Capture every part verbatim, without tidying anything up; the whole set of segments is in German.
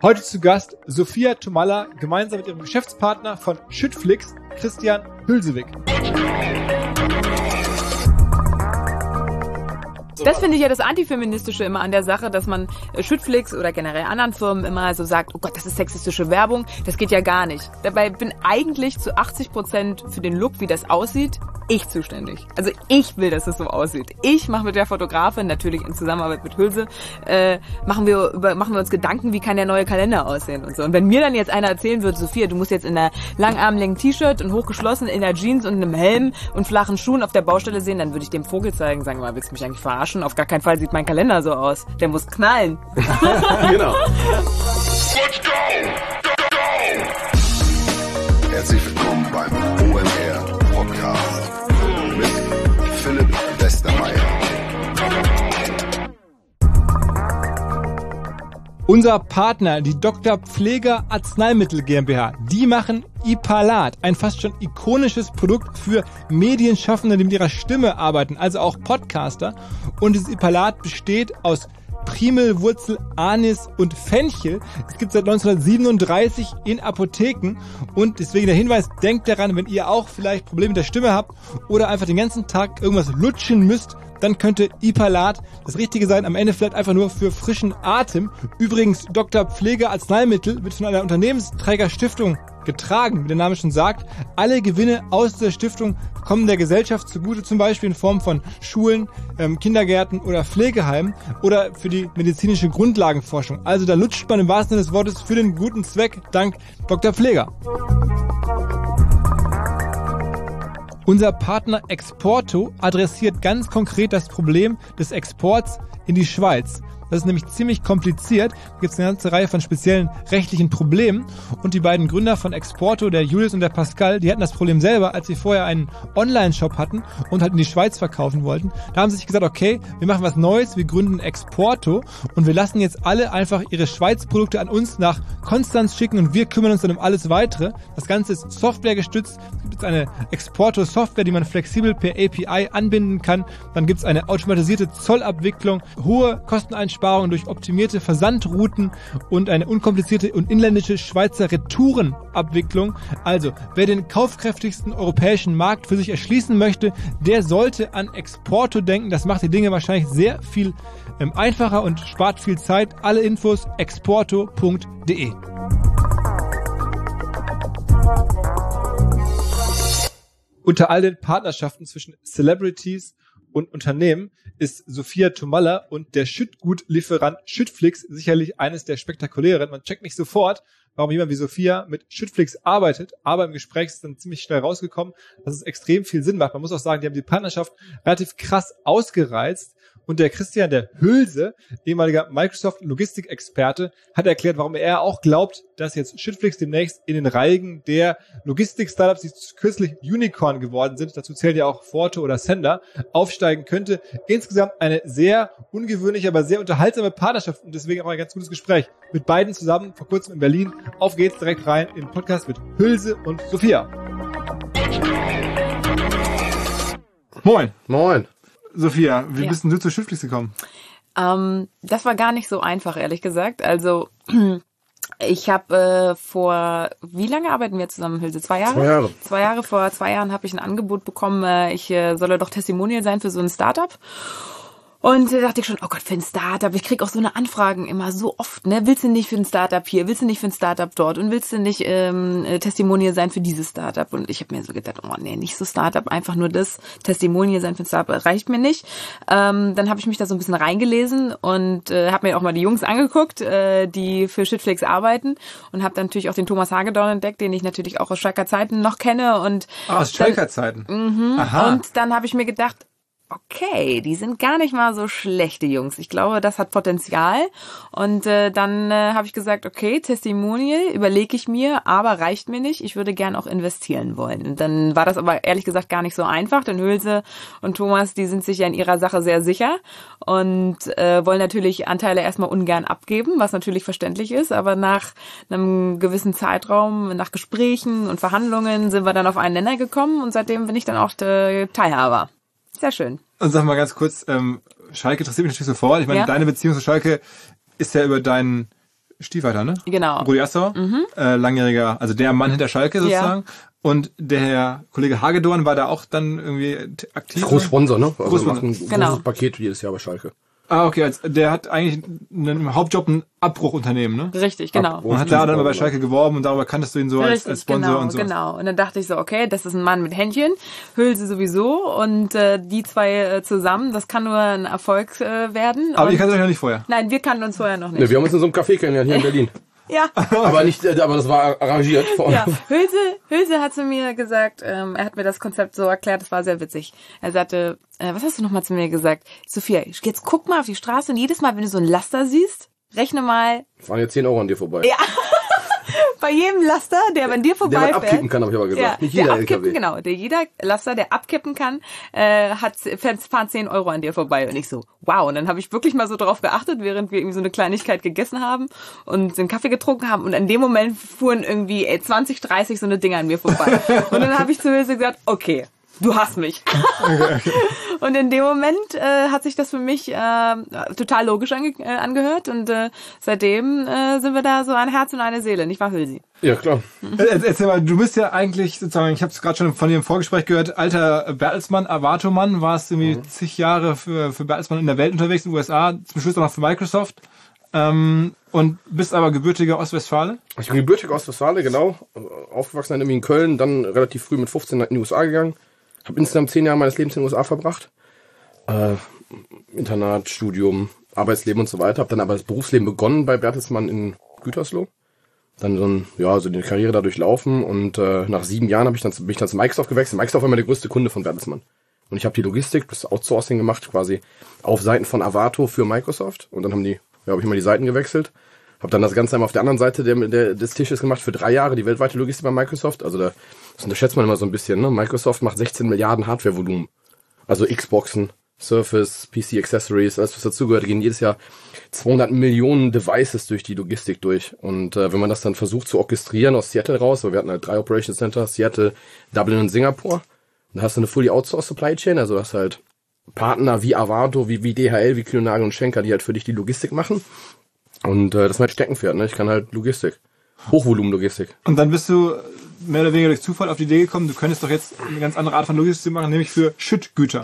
Heute zu Gast Sophia Tomalla, gemeinsam mit ihrem Geschäftspartner von Schüttflix, Christian Hülsewig. Das finde ich ja das Antifeministische immer an der Sache, dass man Schüttflix oder generell anderen Firmen immer so sagt, oh Gott, das ist sexistische Werbung, das geht ja gar nicht. Dabei bin eigentlich zu achtzig Prozent für den Look, wie das aussieht, ich zuständig. Also ich will, dass es so aussieht. Ich mache mit der Fotografin, natürlich in Zusammenarbeit mit Hülse, äh, machen wir über, machen wir uns Gedanken, wie kann der neue Kalender aussehen und so. Und wenn mir dann jetzt einer erzählen würde, Sophia, du musst jetzt in einer langarmlängen T-Shirt und hochgeschlossen in der Jeans und einem Helm und flachen Schuhen auf der Baustelle sehen, dann würde ich dem Vogel zeigen, sagen, mal, willst du mich eigentlich verarschen? Auf gar keinen Fall sieht mein Kalender so aus. Der muss knallen. Genau. Let's go! Go, go! Herzlich willkommen beim O M R Podcast mit Philipp Westermeier. Unser Partner, die Doktor Pfleger Arzneimittel GmbH, die machen Ipalat, ein fast schon ikonisches Produkt für Medienschaffende, die mit ihrer Stimme arbeiten, also auch Podcaster. Und dieses Ipalat besteht aus Primelwurzel, Anis und Fenchel. Es gibt seit neunzehnhundertsiebenunddreißig in Apotheken und deswegen der Hinweis, denkt daran, wenn ihr auch vielleicht Probleme mit der Stimme habt oder einfach den ganzen Tag irgendwas lutschen müsst, dann könnte Ipalat das Richtige sein. Am Ende vielleicht einfach nur für frischen Atem. Übrigens, Doktor Pfleger Arzneimittel wird von einer Unternehmensträgerstiftung getragen, wie der Name schon sagt. Alle Gewinne aus der Stiftung kommen der Gesellschaft zugute, zum Beispiel in Form von Schulen, ähm, Kindergärten oder Pflegeheimen oder für die medizinische Grundlagenforschung. Also da lutscht man im wahrsten Sinne des Wortes für den guten Zweck, dank Doktor Pfleger. Unser Partner Exporto adressiert ganz konkret das Problem des Exports in die Schweiz. Das ist nämlich ziemlich kompliziert. Da gibt es eine ganze Reihe von speziellen rechtlichen Problemen. Und die beiden Gründer von Exporto, der Julius und der Pascal, die hatten das Problem selber, als sie vorher einen Online-Shop hatten und halt in die Schweiz verkaufen wollten. Da haben sie sich gesagt, okay, wir machen was Neues, wir gründen Exporto und wir lassen jetzt alle einfach ihre Schweiz-Produkte an uns nach Konstanz schicken und wir kümmern uns dann um alles Weitere. Das Ganze ist Software gestützt. Es gibt jetzt eine Exporto-Software, die man flexibel per A P I anbinden kann. Dann gibt es eine automatisierte Zollabwicklung, hohe Kosteneinsparungen durch optimierte Versandrouten und eine unkomplizierte und inländische Schweizer Retourenabwicklung. Also, wer den kaufkräftigsten europäischen Markt für sich erschließen möchte, der sollte an Exporto denken. Das macht die Dinge wahrscheinlich sehr viel ähm, einfacher und spart viel Zeit. Alle Infos exporto punkt de. Unter all den Partnerschaften zwischen Celebrities und Unternehmen ist Sophia Tomalla und der Schüttgutlieferant Schüttflix sicherlich eines der spektakulären. Man checkt nicht sofort, warum jemand wie Sophia mit Schüttflix arbeitet, aber im Gespräch ist dann ziemlich schnell rausgekommen, dass es extrem viel Sinn macht. Man muss auch sagen, die haben die Partnerschaft relativ krass ausgereizt. Und der Christian, der Hülse, ehemaliger Microsoft-Logistikexperte, hat erklärt, warum er auch glaubt, dass jetzt Schüttflix demnächst in den Reigen der Logistik-Startups, die kürzlich Unicorn geworden sind, dazu zählen ja auch Forto oder Sender, aufsteigen könnte. Insgesamt eine sehr ungewöhnliche, aber sehr unterhaltsame Partnerschaft und deswegen auch ein ganz gutes Gespräch mit beiden zusammen vor kurzem in Berlin. Auf geht's direkt rein in den Podcast mit Hülse und Sophia. Moin. Moin. Sophia, wie ja. bist denn du zu Schüttflix gekommen? Ähm, das war gar nicht so einfach, ehrlich gesagt. Also ich habe äh, vor, wie lange arbeiten wir zusammen, Hülse? Zwei Jahre? Zwei Jahre. Zwei Jahre, vor zwei Jahren habe ich ein Angebot bekommen, äh, ich äh, solle doch Testimonial sein für so ein Startup. Und da dachte ich schon, oh Gott, für ein Startup, ich krieg auch so eine Anfragen immer so oft, ne? Willst du nicht für ein Startup hier, willst du nicht für ein Startup dort und willst du nicht ähm, Testimonial sein für dieses Startup? Und ich habe mir so gedacht, oh nee, nicht so Startup, einfach nur das Testimonial sein für ein Startup reicht mir nicht. Ähm, dann habe ich mich da so ein bisschen reingelesen und äh, habe mir auch mal die Jungs angeguckt, äh, die für Schüttflix arbeiten und habe dann natürlich auch den Thomas Hagedorn entdeckt, den ich natürlich auch aus Schalker Zeiten noch kenne. Und ah, aus Schalker Zeiten? Mhm. Aha. Und dann habe ich mir gedacht, okay, die sind gar nicht mal so schlechte Jungs. Ich glaube, das hat Potenzial. Und äh, dann äh, habe ich gesagt, okay, Testimonial überlege ich mir, aber reicht mir nicht. Ich würde gern auch investieren wollen. Und dann war das aber ehrlich gesagt gar nicht so einfach, denn Hülse und Thomas, die sind sich ja in ihrer Sache sehr sicher und äh, wollen natürlich Anteile erstmal ungern abgeben, was natürlich verständlich ist. Aber nach einem gewissen Zeitraum, nach Gesprächen und Verhandlungen sind wir dann auf einen Nenner gekommen und seitdem bin ich dann auch der Teilhaber. Sehr schön. Und sag mal ganz kurz, ähm, Schalke interessiert mich natürlich sofort. Ich meine, ja. Deine Beziehung zu Schalke ist ja über deinen Stiefvater, ne? Genau. Rudi Assauer, mhm. äh, langjähriger, also der Mann hinter Schalke sozusagen. Ja. Und der Herr Kollege Hagedorn war da auch dann irgendwie aktiv. Großsponsor, ne? Also Großsponsor. Macht ein genau. großes Paket jedes Jahr bei Schalke. Ah, okay, also der hat eigentlich einen Hauptjob ein Abbruchunternehmen, ne? Richtig, genau. Und hat da dann mal bei Schalke geworben und darüber kanntest du ihn so als, Richtig, als Sponsor genau, und so. Genau, und dann dachte ich so, okay, das ist ein Mann mit Händchen, Hülse sowieso und äh, die zwei äh, zusammen, das kann nur ein Erfolg äh, werden. Aber und ihr kanntet euch noch nicht vorher? Nein, wir kannten uns vorher noch nicht. Ne, wir haben uns in so einem Café kennengelernt hier in Berlin. Ja. aber nicht, aber das war arrangiert. Ja, Hülse, Hülse hat zu mir gesagt, ähm, er hat mir das Konzept so erklärt, das war sehr witzig. Er sagte, äh, was hast du nochmal zu mir gesagt? Sophia, jetzt guck mal auf die Straße und jedes Mal, wenn du so ein Laster siehst, rechne mal. Fahren jetzt zehn Euro an dir vorbei. Ja. Bei jedem Laster, der bei dir vorbeifährt. Der abkippen kann, habe ich aber gesagt. Ja, nicht jeder der L K W. abkippen, genau. Der jeder Laster, der abkippen kann, äh, hat fahren zehn Euro an dir vorbei. Und ich so, wow. Und dann habe ich wirklich mal so drauf geachtet, während wir irgendwie so eine Kleinigkeit gegessen haben und den Kaffee getrunken haben. Und in dem Moment fuhren irgendwie ey, zwanzig, dreißig so eine Dinger an mir vorbei. Und dann habe ich zu Hülse gesagt, okay, du hast mich. Okay, okay. Und in dem Moment äh, hat sich das für mich äh, total logisch ange äh, angehört und äh, seitdem äh, sind wir da so ein Herz und eine Seele, nicht wahr, Hülsi? Ja, klar. Er, erzähl mal, du bist ja eigentlich sozusagen, ich habe es gerade schon von dir im Vorgespräch gehört, alter Bertelsmann, Avato-Mann, warst irgendwie mhm. zig Jahre für, für Bertelsmann in der Welt unterwegs, in den U S A, zum Schluss auch noch für Microsoft. Ähm, und bist aber gebürtiger Ostwestfale? Ich bin gebürtiger Ostwestfale, genau. Aufgewachsen dann irgendwie in Köln, dann relativ früh mit fünfzehn in die U S A gegangen. Habe insgesamt zehn Jahre meines Lebens in den U S A verbracht. Äh, Internat, Studium, Arbeitsleben und so weiter. Habe dann aber das Berufsleben begonnen bei Bertelsmann in Gütersloh. Dann so ein, ja, so die Karriere da durchlaufen und äh, nach sieben Jahren hab ich dann, bin ich dann zu Microsoft gewechselt. Microsoft war immer der größte Kunde von Bertelsmann. Und ich habe die Logistik, das Outsourcing gemacht, quasi auf Seiten von Avato für Microsoft. Und dann haben die, ja, habe ich immer die Seiten gewechselt. Habe dann das Ganze einmal auf der anderen Seite der, der, des Tisches gemacht für drei Jahre, die weltweite Logistik bei Microsoft. Also da, das unterschätzt man immer so ein bisschen, ne? Microsoft macht sechzehn Milliarden Hardware-Volumen. Also Xboxen, Surface, P C Accessories, alles was dazugehört, gehen jedes Jahr zweihundert Millionen Devices durch die Logistik durch. Und äh, wenn man das dann versucht zu orchestrieren aus Seattle raus, weil wir hatten halt drei Operation Center, Seattle, Dublin und Singapur. Dann hast du eine fully outsourced Supply Chain, also das halt Partner wie Avato, wie, wie D H L, wie Kühne-Nagel und Schenker, die halt für dich die Logistik machen. Und äh, das ist mein Steckenpferd, ne? Ich kann halt Logistik. Hochvolumen-Logistik. Und dann bist du mehr oder weniger durch Zufall auf die Idee gekommen, du könntest doch jetzt eine ganz andere Art von Logistik machen, nämlich für Schüttgüter.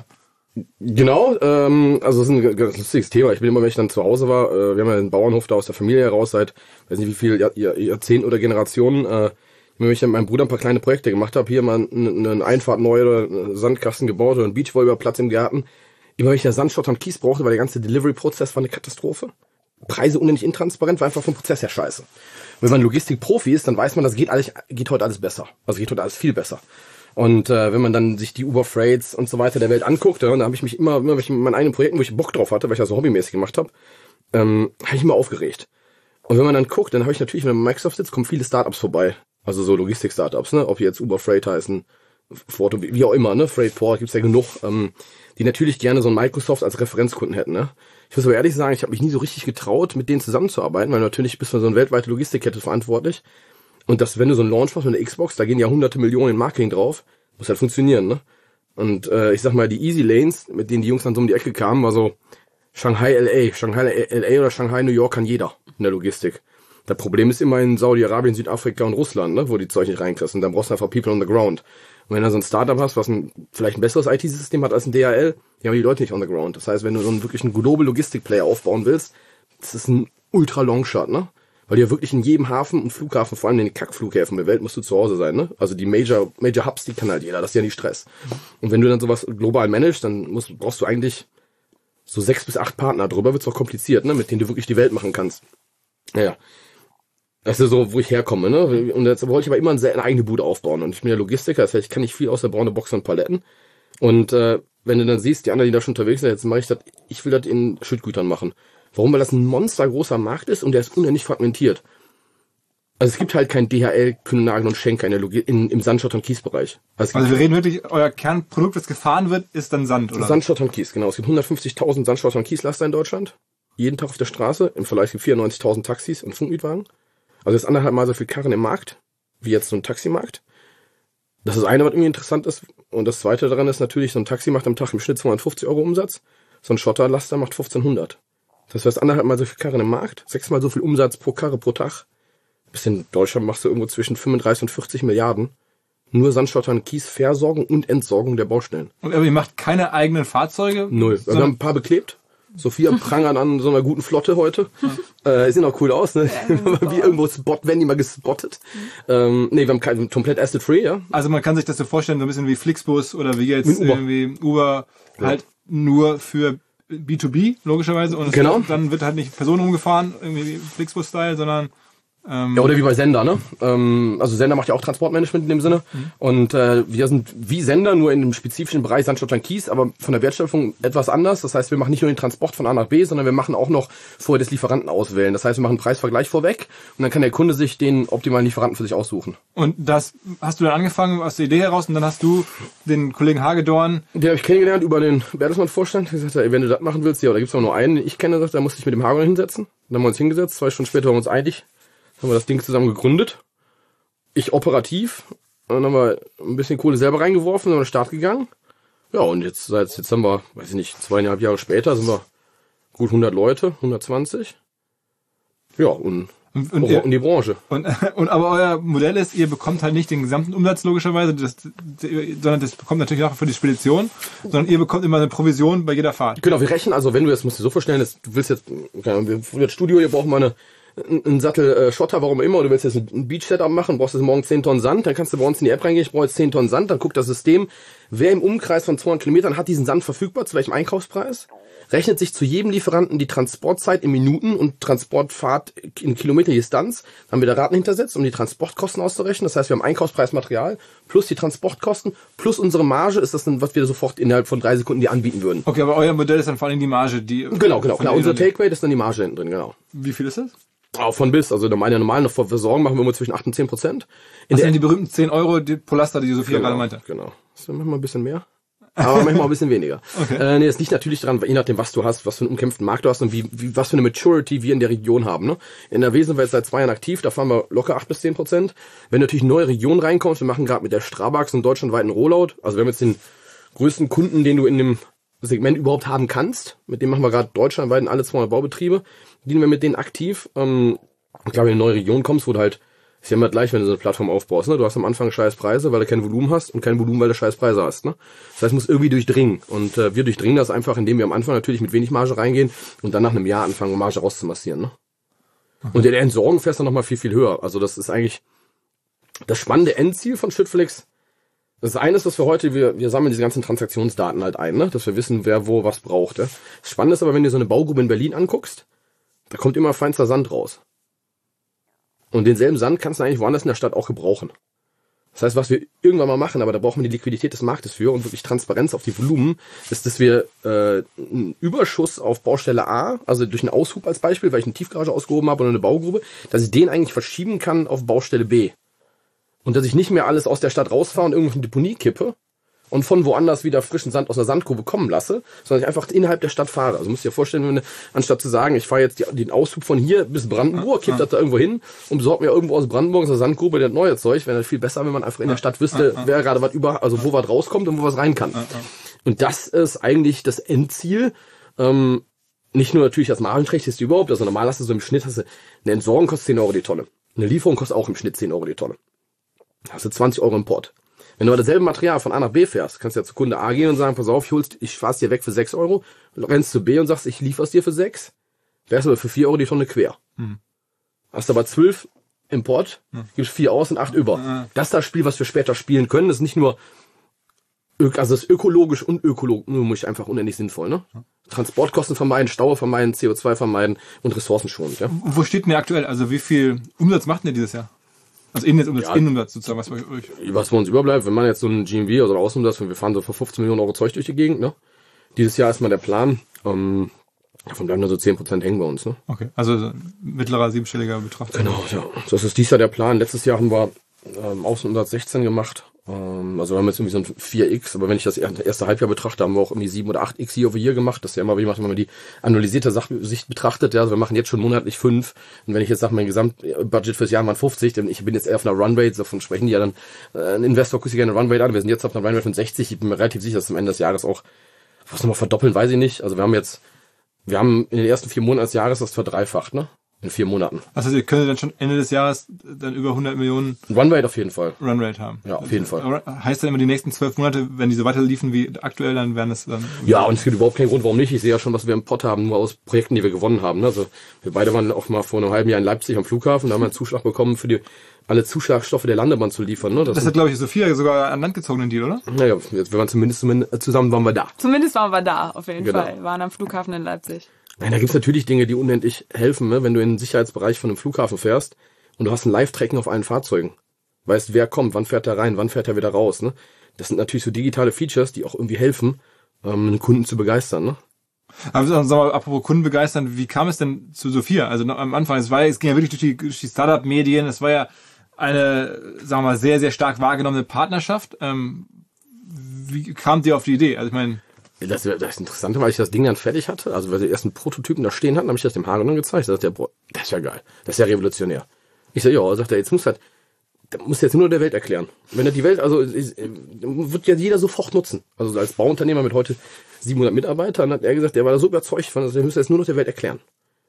Genau, ähm, also das ist ein ganz lustiges Thema. Ich bin immer, wenn ich dann zu Hause war, äh, wir haben ja einen Bauernhof da aus der Familie heraus seit, weiß nicht wie viel Jahr, Jahr, Jahrzehnten oder Generationen, äh, wenn ich mit meinem Bruder ein paar kleine Projekte gemacht habe, hier mal eine, eine Einfahrt neu oder einen Sandkasten gebaut oder einen Beachvolleyballplatz im Garten. Immer wenn ich da Sandschotter und Kies brauchte, war der ganze Delivery-Prozess war eine Katastrophe. Preise unendlich intransparent, war einfach vom Prozess her scheiße. Wenn man Logistik-Profi ist, dann weiß man, das geht alles, geht heute alles besser. Also geht heute alles viel besser. Und äh, wenn man dann sich die Uber Freights und so weiter der Welt anguckt, ja, dann habe ich mich immer, immer wenn ich mit meinen eigenen Projekten, wo ich Bock drauf hatte, weil ich das so hobbymäßig gemacht habe, ähm, habe ich immer aufgeregt. Und wenn man dann guckt, dann habe ich natürlich, wenn man bei Microsoft sitzt, kommen viele Startups vorbei. Also so Logistik-Startups, ne? Ob jetzt Uber Freight heißen, Forto, wie auch immer, ne? Freightport, gibt's ja genug, ähm, die natürlich gerne so ein Microsoft als Referenzkunden hätten, ne? Ich muss aber ehrlich sagen, ich habe mich nie so richtig getraut, mit denen zusammenzuarbeiten, weil natürlich bist du so eine weltweite Logistikkette verantwortlich. Und das, wenn du so einen Launch machst mit einer Xbox, da gehen ja hunderte Millionen in Marketing drauf, muss halt funktionieren, ne? Und äh, ich sag mal, die Easy Lanes, mit denen die Jungs dann so um die Ecke kamen, war so Shanghai L A. Shanghai L A oder Shanghai New York kann jeder in der Logistik. Das Problem ist immer in Saudi-Arabien, Südafrika und Russland, ne, wo die Zeug nicht reinkriegst. Und dann brauchst du einfach People on the ground. Und wenn du so ein Startup hast, was ein, vielleicht ein besseres I T-System hat als ein D H L, die haben die Leute nicht on the ground. Das heißt, wenn du so einen wirklich einen Global Logistik-Player aufbauen willst, das ist ein ultra Longshot, ne? Weil du ja wirklich in jedem Hafen und Flughafen, vor allem in den Kackflughäfen der Welt, musst du zu Hause sein, ne? Also die Major, Major Hubs, die kann halt jeder, das ist ja nicht Stress. Und wenn du dann sowas global managst, dann musst, brauchst du eigentlich so sechs bis acht Partner. Drüber wird's auch kompliziert, ne? Mit denen du wirklich die Welt machen kannst. Naja. Das ist so, wo ich herkomme, ne? Und jetzt wollte ich aber immer eine eigene Bude aufbauen. Und ich bin ja Logistiker, das heißt, ich kann nicht viel außer braune Boxen und Paletten. Und äh, wenn du dann siehst, die anderen, die da schon unterwegs sind, jetzt mache ich das, ich will das in Schüttgütern machen. Warum? Weil das ein monstergroßer Markt ist und der ist unendlich fragmentiert. Also es gibt halt kein D H L, Kühne-Nagel und Schenker in der Logi- in, im Sandschott- und Kiesbereich. Also, also wir reden wirklich, euer Kernprodukt, das gefahren wird, ist dann Sand, oder? Sandschott und Kies, genau. Es gibt hundertfünfzigtausend Sandschotter und Kieslaster in Deutschland. Jeden Tag auf der Straße. Im Vergleich gibt es vierundneunzigtausend Taxis und Funkmietwagen. Also es ist anderthalb Mal so viel Karren im Markt, wie jetzt so ein Taximarkt. Das ist das eine, was irgendwie interessant ist. Und das zweite daran ist natürlich, so ein Taxi macht am Tag im Schnitt zweihundertfünfzig Euro Umsatz. So ein Schotterlaster macht fünfzehnhundert. Das heißt, anderthalb Mal so viel Karren im Markt, sechsmal so viel Umsatz pro Karre pro Tag. Bis in Deutschland machst du irgendwo zwischen fünfunddreißig und vierzig Milliarden. Nur Sandschottern, Kiesversorgung und Entsorgung der Baustellen. Und aber ihr macht keine eigenen Fahrzeuge? Null. Wir haben ein paar beklebt. Sophia prangern an so einer guten Flotte heute. Äh, sehen auch cool aus, ne? Ja, wie irgendwo Spot, werden die mal gespottet. Ähm, nee, wir haben kein, komplett acid-free, ja. Also man kann sich das so vorstellen, so ein bisschen wie Flixbus oder wie jetzt Uber. irgendwie Uber, ja. halt nur für B zwei B, logischerweise. Und genau. Wird, dann wird halt nicht Personen rumgefahren, irgendwie Flixbus-Style, sondern Ja, oder wie bei Sender, ne? Ähm, also Sender macht ja auch Transportmanagement in dem Sinne. Mhm. Und äh, wir sind wie Sender, nur in einem spezifischen Bereich Sandschottland Kies, aber von der Wertschöpfung etwas anders. Das heißt, wir machen nicht nur den Transport von A nach B, sondern wir machen auch noch vorher des Lieferanten auswählen. Das heißt, wir machen einen Preisvergleich vorweg und dann kann der Kunde sich den optimalen Lieferanten für sich aussuchen. Und das hast du dann angefangen aus der Idee heraus und dann hast du den Kollegen Hagedorn... Den habe ich kennengelernt über den Bertelsmann-Vorstand. Der gesagt, wenn du das machen willst, ja, da gibt's auch nur einen, den ich kenne, da musste ich mit dem Hagedorn hinsetzen. Dann haben wir uns hingesetzt, zwei Stunden später waren wir uns einig. Haben wir das Ding zusammen gegründet. Ich operativ. Und dann haben wir ein bisschen Kohle selber reingeworfen, sind an den Start gegangen. Ja, und jetzt, seit, jetzt haben wir, weiß ich nicht, zweieinhalb Jahre später sind wir gut hundert Leute, hundertzwanzig. Ja, und, und, und ihr, in die Branche. Und, und aber euer Modell ist, ihr bekommt halt nicht den gesamten Umsatz logischerweise, das, sondern das bekommt natürlich auch für die Spedition, sondern ihr bekommt immer eine Provision bei jeder Fahrt. Genau, wir rechnen, also wenn du das, musst du dir so vorstellen, dass du willst jetzt, wir das Studio, hier brauchen wir eine ein Sattel äh, Schotter, warum immer, du willst jetzt ein Beach-Setup machen, brauchst jetzt morgen zehn Tonnen Sand, dann kannst du bei uns in die App reingehen, ich brauche jetzt zehn Tonnen Sand, dann guckt das System, wer im Umkreis von zweihundert Kilometern hat diesen Sand verfügbar, zu welchem Einkaufspreis, rechnet sich zu jedem Lieferanten die Transportzeit in Minuten und Transportfahrt in Kilometerdistanz, dann haben wir da Raten hintersetzt, um die Transportkosten auszurechnen, das heißt, wir haben Einkaufspreis Material plus die Transportkosten plus unsere Marge, ist das dann, was wir sofort innerhalb von drei Sekunden dir anbieten würden. Okay, aber euer Modell ist dann vor allem die Marge, die... Genau, genau, genau, unsere Take-Rate ist dann die Marge hinten drin, genau. Wie viel ist das? Auch von bis, also meine normalen noch vor Versorgung machen wir immer zwischen acht und zehn Prozent. Das sind die berühmten zehn Euro, die Polaster, die Sophia genau, gerade meinte. Genau. Das ist manchmal ein bisschen mehr, aber manchmal auch ein bisschen weniger. Okay. Äh, nee, das liegt natürlich daran, je nachdem, was du hast, was für einen umkämpften Markt du hast und wie, wie was für eine Maturity wir in der Region haben. Ne? In der W sind wir jetzt seit zwei Jahren aktiv, da fahren wir locker acht bis zehn Prozent. Wenn natürlich neue Regionen reinkommst, wir machen gerade mit der Strabax einen deutschlandweiten Rollout, also wir haben jetzt den größten Kunden, den du in dem Segment überhaupt haben kannst, mit dem machen wir gerade deutschlandweit in alle zweihundert Baubetriebe, dienen wir mit denen aktiv. Ähm, Und klar, wenn du in eine neue Region kommst, wo du halt, ist ja immer gleich, wenn du so eine Plattform aufbaust, ne? Du hast am Anfang scheiß Preise, weil du kein Volumen hast und kein Volumen, weil du scheiß Preise hast, ne? Das heißt, es muss irgendwie durchdringen. Und äh, wir durchdringen das einfach, indem wir am Anfang natürlich mit wenig Marge reingehen und dann nach einem Jahr anfangen, Marge rauszumassieren, ne? Okay. Und in der Entsorgung fährst du nochmal viel, viel höher. Also das ist eigentlich das spannende Endziel von Schüttflix. Das eine ist, was wir heute, wir, wir sammeln diese ganzen Transaktionsdaten halt ein, ne? Dass wir wissen, wer wo was braucht. Ja? Das Spannende ist aber, wenn du so eine Baugrube in Berlin anguckst, da kommt immer feinster Sand raus. Und denselben Sand kannst du eigentlich woanders in der Stadt auch gebrauchen. Das heißt, was wir irgendwann mal machen, aber da brauchen wir die Liquidität des Marktes für und wirklich Transparenz auf die Volumen, ist, dass wir äh, einen Überschuss auf Baustelle A, also durch einen Aushub als Beispiel, weil ich eine Tiefgarage ausgehoben habe oder eine Baugrube, dass ich den eigentlich verschieben kann auf Baustelle B. Und dass ich nicht mehr alles aus der Stadt rausfahre und irgendwo in die Deponie kippe und von woanders wieder frischen Sand aus einer Sandgrube kommen lasse, sondern ich einfach innerhalb der Stadt fahre. Also musst du dir vorstellen, wenn du, anstatt zu sagen, ich fahre jetzt die, den Aushub von hier bis Brandenburg, kipp das da irgendwo hin und besorge mir irgendwo aus Brandenburg aus der Sandgrube das neue Zeug, wäre das viel besser, wenn man einfach in der Stadt wüsste, wer gerade was über, also wo was rauskommt und wo was rein kann. Und das ist eigentlich das Endziel. Ähm, nicht nur natürlich das margenträchtigste überhaupt, also normal hast du so im Schnitt, hast du, eine Entsorgung kostet zehn Euro die Tonne. Eine Lieferung kostet auch im Schnitt zehn Euro die Tonne. Hast du zwanzig Euro Import. Wenn du aber dasselbe Material von A nach B fährst, kannst du ja zu Kunde A gehen und sagen, pass auf, ich, holst, ich fahr's dir weg für sechs Euro, rennst zu B und sagst, ich liefer's dir für sechs, wärst aber für vier Euro die Tonne quer. Hm. Hast aber zwölf Import, hm. gibst vier aus und acht über. Hm. Das ist das Spiel, was wir später spielen können. Das ist nicht nur, also das ist ökologisch und ökonomisch einfach unendlich sinnvoll, ne? Hm. Transportkosten vermeiden, Staue vermeiden, C O zwei vermeiden und ressourcenschonend, ja? Wo steht denn der aktuell? Also wie viel Umsatz macht denn der dieses Jahr? Also Innenumsatz, ja, Innenumsatz sozusagen, was bei euch. Was bei uns überbleibt, wenn man jetzt so ein G M V, also ein Außenumsatz, wir fahren so für fünfzehn Millionen Euro Zeug durch die Gegend, ne? Dieses Jahr ist mal der Plan, ähm, davon bleiben nur so zehn Prozent hängen bei uns, ne? Okay, also mittlerer, siebenstelliger Betrag. Genau, ja. Das ist dieses Jahr der Plan. Letztes Jahr haben wir ähm, Außenumsatz sechzehn gemacht. Ähm, also wir haben jetzt irgendwie so ein vier X, aber wenn ich das erste Halbjahr betrachte, haben wir auch irgendwie sieben oder acht X Year over Year gemacht. Das ist ja immer, wie macht, wenn man die analysierte Sicht betrachtet. Ja, also wir machen jetzt schon monatlich fünf. Und wenn ich jetzt sage, mein Gesamtbudget fürs Jahr waren fünfzig, denn ich bin jetzt eher auf einer Runrate, davon sprechen die ja dann, äh, ein Investor guckt sich gerne eine Runrate an. Wir sind jetzt auf einer Runrate von sechzig. Ich bin mir relativ sicher, dass am Ende des Jahres auch was nochmal verdoppeln, weiß ich nicht. Also wir haben jetzt Wir haben in den ersten vier Monaten des Jahres das verdreifacht, ne? In vier Monaten. Also ihr könnt dann schon Ende des Jahres dann über hundert Millionen Runrate auf jeden Fall. Runrate haben. Ja, auf jeden Fall. Aber heißt dann immer die nächsten zwölf Monate, wenn die so weiterliefen wie aktuell, dann werden es dann... Ja, und es gibt überhaupt keinen Grund, warum nicht. Ich sehe ja schon, was wir im Pott haben, nur aus Projekten, die wir gewonnen haben. Also wir beide waren auch mal vor einem halben Jahr in Leipzig am Flughafen, da haben wir einen Zuschlag bekommen, für die alle Zuschlagstoffe der Landebahn zu liefern. Ne? Das, das hat, glaube ich, Sophia sogar an Land gezogen, den Deal, oder? Naja, wir waren zumindest, zumindest zusammen waren wir da. Zumindest waren wir da, auf jeden Genau. Fall. Wir waren am Flughafen in Leipzig. Nein, da gibt's natürlich Dinge, die unendlich helfen, ne? Wenn du in den Sicherheitsbereich von einem Flughafen fährst und du hast ein Live-Tracking auf allen Fahrzeugen. Weißt, wer kommt, wann fährt er rein, wann fährt er wieder raus. Ne? Das sind natürlich so digitale Features, die auch irgendwie helfen, ähm, einen Kunden zu begeistern. Ne? Aber sag mal, apropos Kunden begeistern, wie kam es denn zu Sophia? Also noch am Anfang, es war, es ging ja wirklich durch die, durch die Startup-Medien, es war ja eine, sagen wir mal, sehr, sehr stark wahrgenommene Partnerschaft. Ähm, wie kamt ihr auf die Idee? Also ich meine... Das, das Interessante, weil ich das Ding dann fertig hatte, also weil die ersten Prototypen da stehen hatten, habe ich das dem Hagen dann gezeigt. Da sagt der, boah, das ist ja geil, das ist ja revolutionär. Ich sag, ja, sagt er, jetzt muss halt, da muss jetzt nur der Welt erklären. Wenn er die Welt, also wird ja jeder sofort nutzen. Also als Bauunternehmer mit heute siebenhundert Mitarbeitern hat er gesagt, der war da so überzeugt von, also er müsste jetzt nur noch der Welt erklären.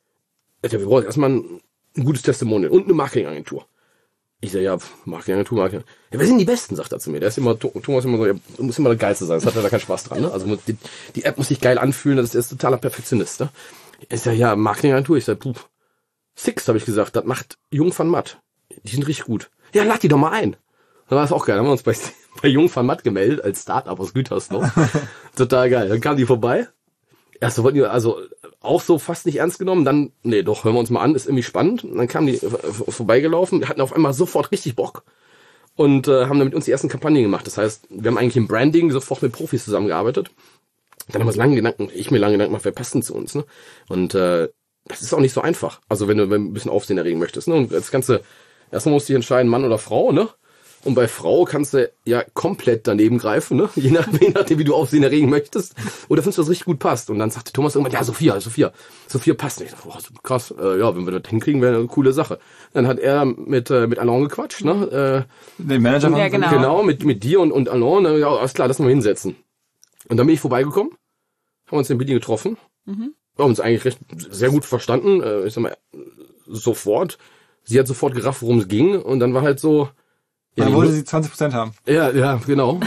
Wir brauchen erstmal ein, ein gutes Testimonial und eine Marketingagentur. Ich sag, ja, Marketingagentur, Marketing. Ja, wer sind die Besten, sagt er zu mir. Der ist immer, Thomas immer so, ja, du musst immer der Geilste sein, das hat er da keinen Spaß dran, ne? Also die, die App muss sich geil anfühlen, das ist, der ist totaler Perfektionist, ne? Ich sag, ja, Marketingagentur, ich sag, puh, Six, habe ich gesagt, das macht Jung van Matt. Die sind richtig gut. Ja, lad die doch mal ein. Dann war das auch geil, dann haben wir uns bei, bei Jung van Matt gemeldet, als Startup aus Gütersloh. Total geil. Dann kam die vorbei. Erst wollten die, also auch so fast nicht ernst genommen, dann, nee, doch, hören wir uns mal an, ist irgendwie spannend. Und dann kamen die vorbeigelaufen, hatten auf einmal sofort richtig Bock und äh, haben dann mit uns die ersten Kampagnen gemacht. Das heißt, wir haben eigentlich im Branding sofort mit Profis zusammengearbeitet. Dann haben wir uns lange Gedanken, ich mir lange Gedanken gemacht, wer passt denn zu uns, ne? Und äh, das ist auch nicht so einfach. Also wenn du ein bisschen Aufsehen erregen möchtest, ne? Und das Ganze, erstmal musst du dich entscheiden, Mann oder Frau, ne? Und bei Frau kannst du ja komplett daneben greifen, ne? Je, nach, je nachdem, wie du Aufsehen erregen möchtest. Oder findest du, das richtig gut passt. Und dann sagte Thomas irgendwann, ja, Sophia, Sophia, Sophia passt nicht. Oh, krass, äh, ja, wenn wir das hinkriegen, wäre eine coole Sache. Dann hat er mit äh, mit Alain gequatscht, ne? Äh, Den Manager ja, genau. Genau, mit mit dir und, und Alain. Ne? Ja, alles klar, lass mal hinsetzen. Und dann bin ich vorbeigekommen, haben uns in Berlin getroffen. Mhm. Haben uns eigentlich recht sehr gut verstanden. Äh, ich sag mal, sofort. Sie hat sofort gerafft, worum es ging. Und dann war halt so... Ja, dann wollte sie zwanzig Prozent haben. Ja, ja, genau.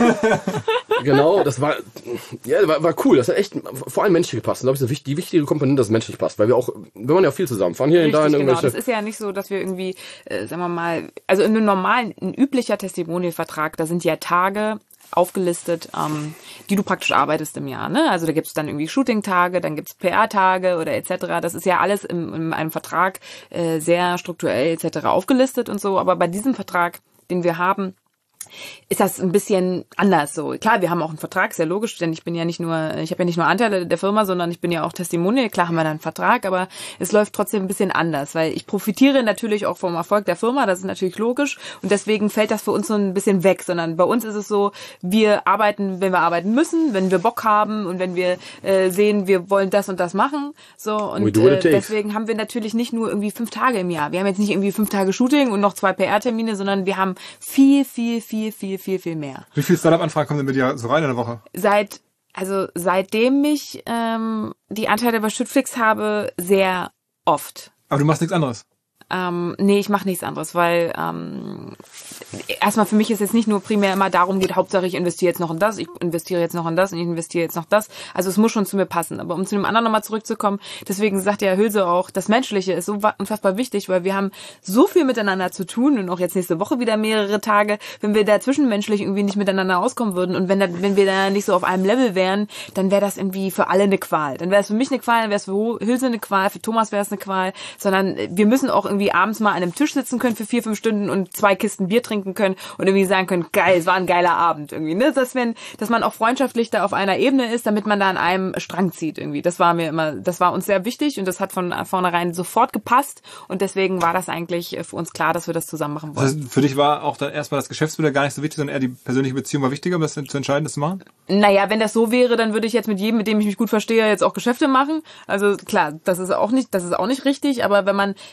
äh, genau, das war, ja, war, war cool. Das hat echt vor allem menschlich gepasst. Und, glaube ich, die wichtige Komponente, dass es menschlich passt. Weil wir auch, wir waren ja auch viel zusammen. Fahren hier Richtig, und da in genau. irgendwelche... Das ist ja nicht so, dass wir irgendwie, äh, sagen wir mal, also in einem normalen, ein üblicher Testimonial-Vertrag, da sind ja Tage aufgelistet, ähm, die du praktisch arbeitest im Jahr. Ne? Also da gibt's dann irgendwie Shooting-Tage, dann gibt's P R-Tage oder et cetera. Das ist ja alles im, in einem Vertrag äh, sehr strukturell et cetera aufgelistet und so. Aber bei diesem Vertrag, den wir haben, ist das ein bisschen anders so. Klar, wir haben auch einen Vertrag, sehr logisch, denn ich bin ja nicht nur, ich habe ja nicht nur Anteile der Firma, sondern ich bin ja auch Testimonial. Klar haben wir da einen Vertrag, aber es läuft trotzdem ein bisschen anders, weil ich profitiere natürlich auch vom Erfolg der Firma, das ist natürlich logisch und deswegen fällt das für uns so ein bisschen weg, sondern bei uns ist es so, wir arbeiten, wenn wir arbeiten müssen, wenn wir Bock haben und wenn wir äh, sehen, wir wollen das und das machen, so und äh, deswegen haben wir natürlich nicht nur irgendwie fünf Tage im Jahr. Wir haben jetzt nicht irgendwie fünf Tage Shooting und noch zwei P R-Termine, sondern wir haben viel, viel, viel, viel, viel, viel mehr. Wie viele Startup-Anfragen kommen denn mit dir so rein in der Woche? Seit, also seitdem ich ähm, die Anteile bei Schüttflix habe, sehr oft. Aber du machst nichts anderes? Ähm, nee, ich mache nichts anderes, weil ähm, erstmal für mich ist jetzt nicht nur primär immer darum geht, Hauptsache ich investiere jetzt noch in das, ich investiere jetzt noch in das und ich investiere jetzt noch das. Also es muss schon zu mir passen. Aber um zu dem anderen nochmal zurückzukommen, deswegen sagt ja Hülse auch, das Menschliche ist so unfassbar wichtig, weil wir haben so viel miteinander zu tun und auch jetzt nächste Woche wieder mehrere Tage, wenn wir da zwischenmenschlich irgendwie nicht miteinander auskommen würden und wenn, da, wenn wir da nicht so auf einem Level wären, dann wäre das irgendwie für alle eine Qual. Dann wäre es für mich eine Qual, dann wäre es für Hülse eine Qual, für Thomas wäre es eine Qual, sondern wir müssen auch irgendwie abends mal an einem Tisch sitzen können für vier, fünf Stunden und zwei Kisten Bier trinken können und irgendwie sagen können, geil, es war ein geiler Abend irgendwie, ne? Dass, wenn, dass man auch freundschaftlich da auf einer Ebene ist, damit man da an einem Strang zieht irgendwie. Das war mir immer, das war uns sehr wichtig und das hat von vornherein sofort gepasst und deswegen war das eigentlich für uns klar, dass wir das zusammen machen wollen. Also für dich war auch dann erstmal das Geschäftsmodell gar nicht so wichtig, sondern eher die persönliche Beziehung war wichtiger, um das zu entscheiden, das zu machen? Naja, wenn das so wäre, dann würde ich jetzt mit jedem, mit dem ich mich gut verstehe, jetzt auch Geschäfte machen. Also klar, das ist auch nicht, das ist auch nicht richtig, aber wenn man, wenn man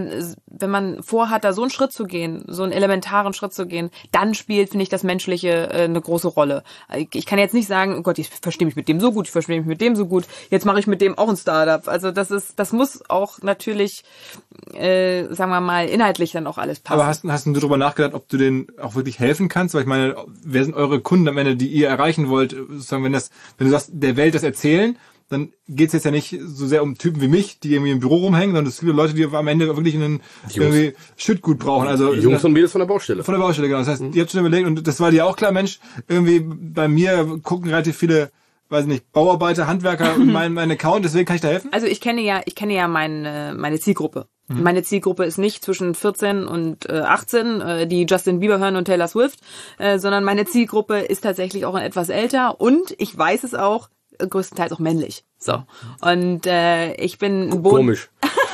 man, wenn man vorhat, da so einen Schritt zu gehen, so einen elementaren Schritt zu gehen, dann spielt, finde ich, das Menschliche äh, eine große Rolle. Ich kann jetzt nicht sagen, oh Gott, ich verstehe mich mit dem so gut, ich verstehe mich mit dem so gut, jetzt mache ich mit dem auch ein Startup. Also das ist, das muss auch natürlich, äh, sagen wir mal, inhaltlich dann auch alles passen. Aber hast, hast du darüber nachgedacht, ob du denen auch wirklich helfen kannst? Weil ich meine, wer sind eure Kunden am Ende, die ihr erreichen wollt? Sozusagen, wenn das, wenn du sagst, der Welt das erzählen, dann geht's jetzt ja nicht so sehr um Typen wie mich, die irgendwie im Büro rumhängen, sondern es gibt Leute, die am Ende wirklich einen irgendwie Schüttgut brauchen. Also die Jungs und Mädels von der Baustelle. Von der Baustelle, genau. Das heißt, mhm. ihr habt schon überlegt, und das war dir auch klar, Mensch, irgendwie bei mir gucken relativ viele, weiß nicht, Bauarbeiter, Handwerker in meinen mein Account, deswegen kann ich da helfen? Also ich kenne ja, ich kenne ja meine, meine Zielgruppe. Mhm. Meine Zielgruppe ist nicht zwischen vierzehn und äh, achtzehn, äh, die Justin Bieber hören und Taylor Swift, äh, sondern meine Zielgruppe ist tatsächlich auch etwas älter, und ich weiß es auch, größtenteils auch männlich. So. Und äh, ich bin ein Boden Komisch.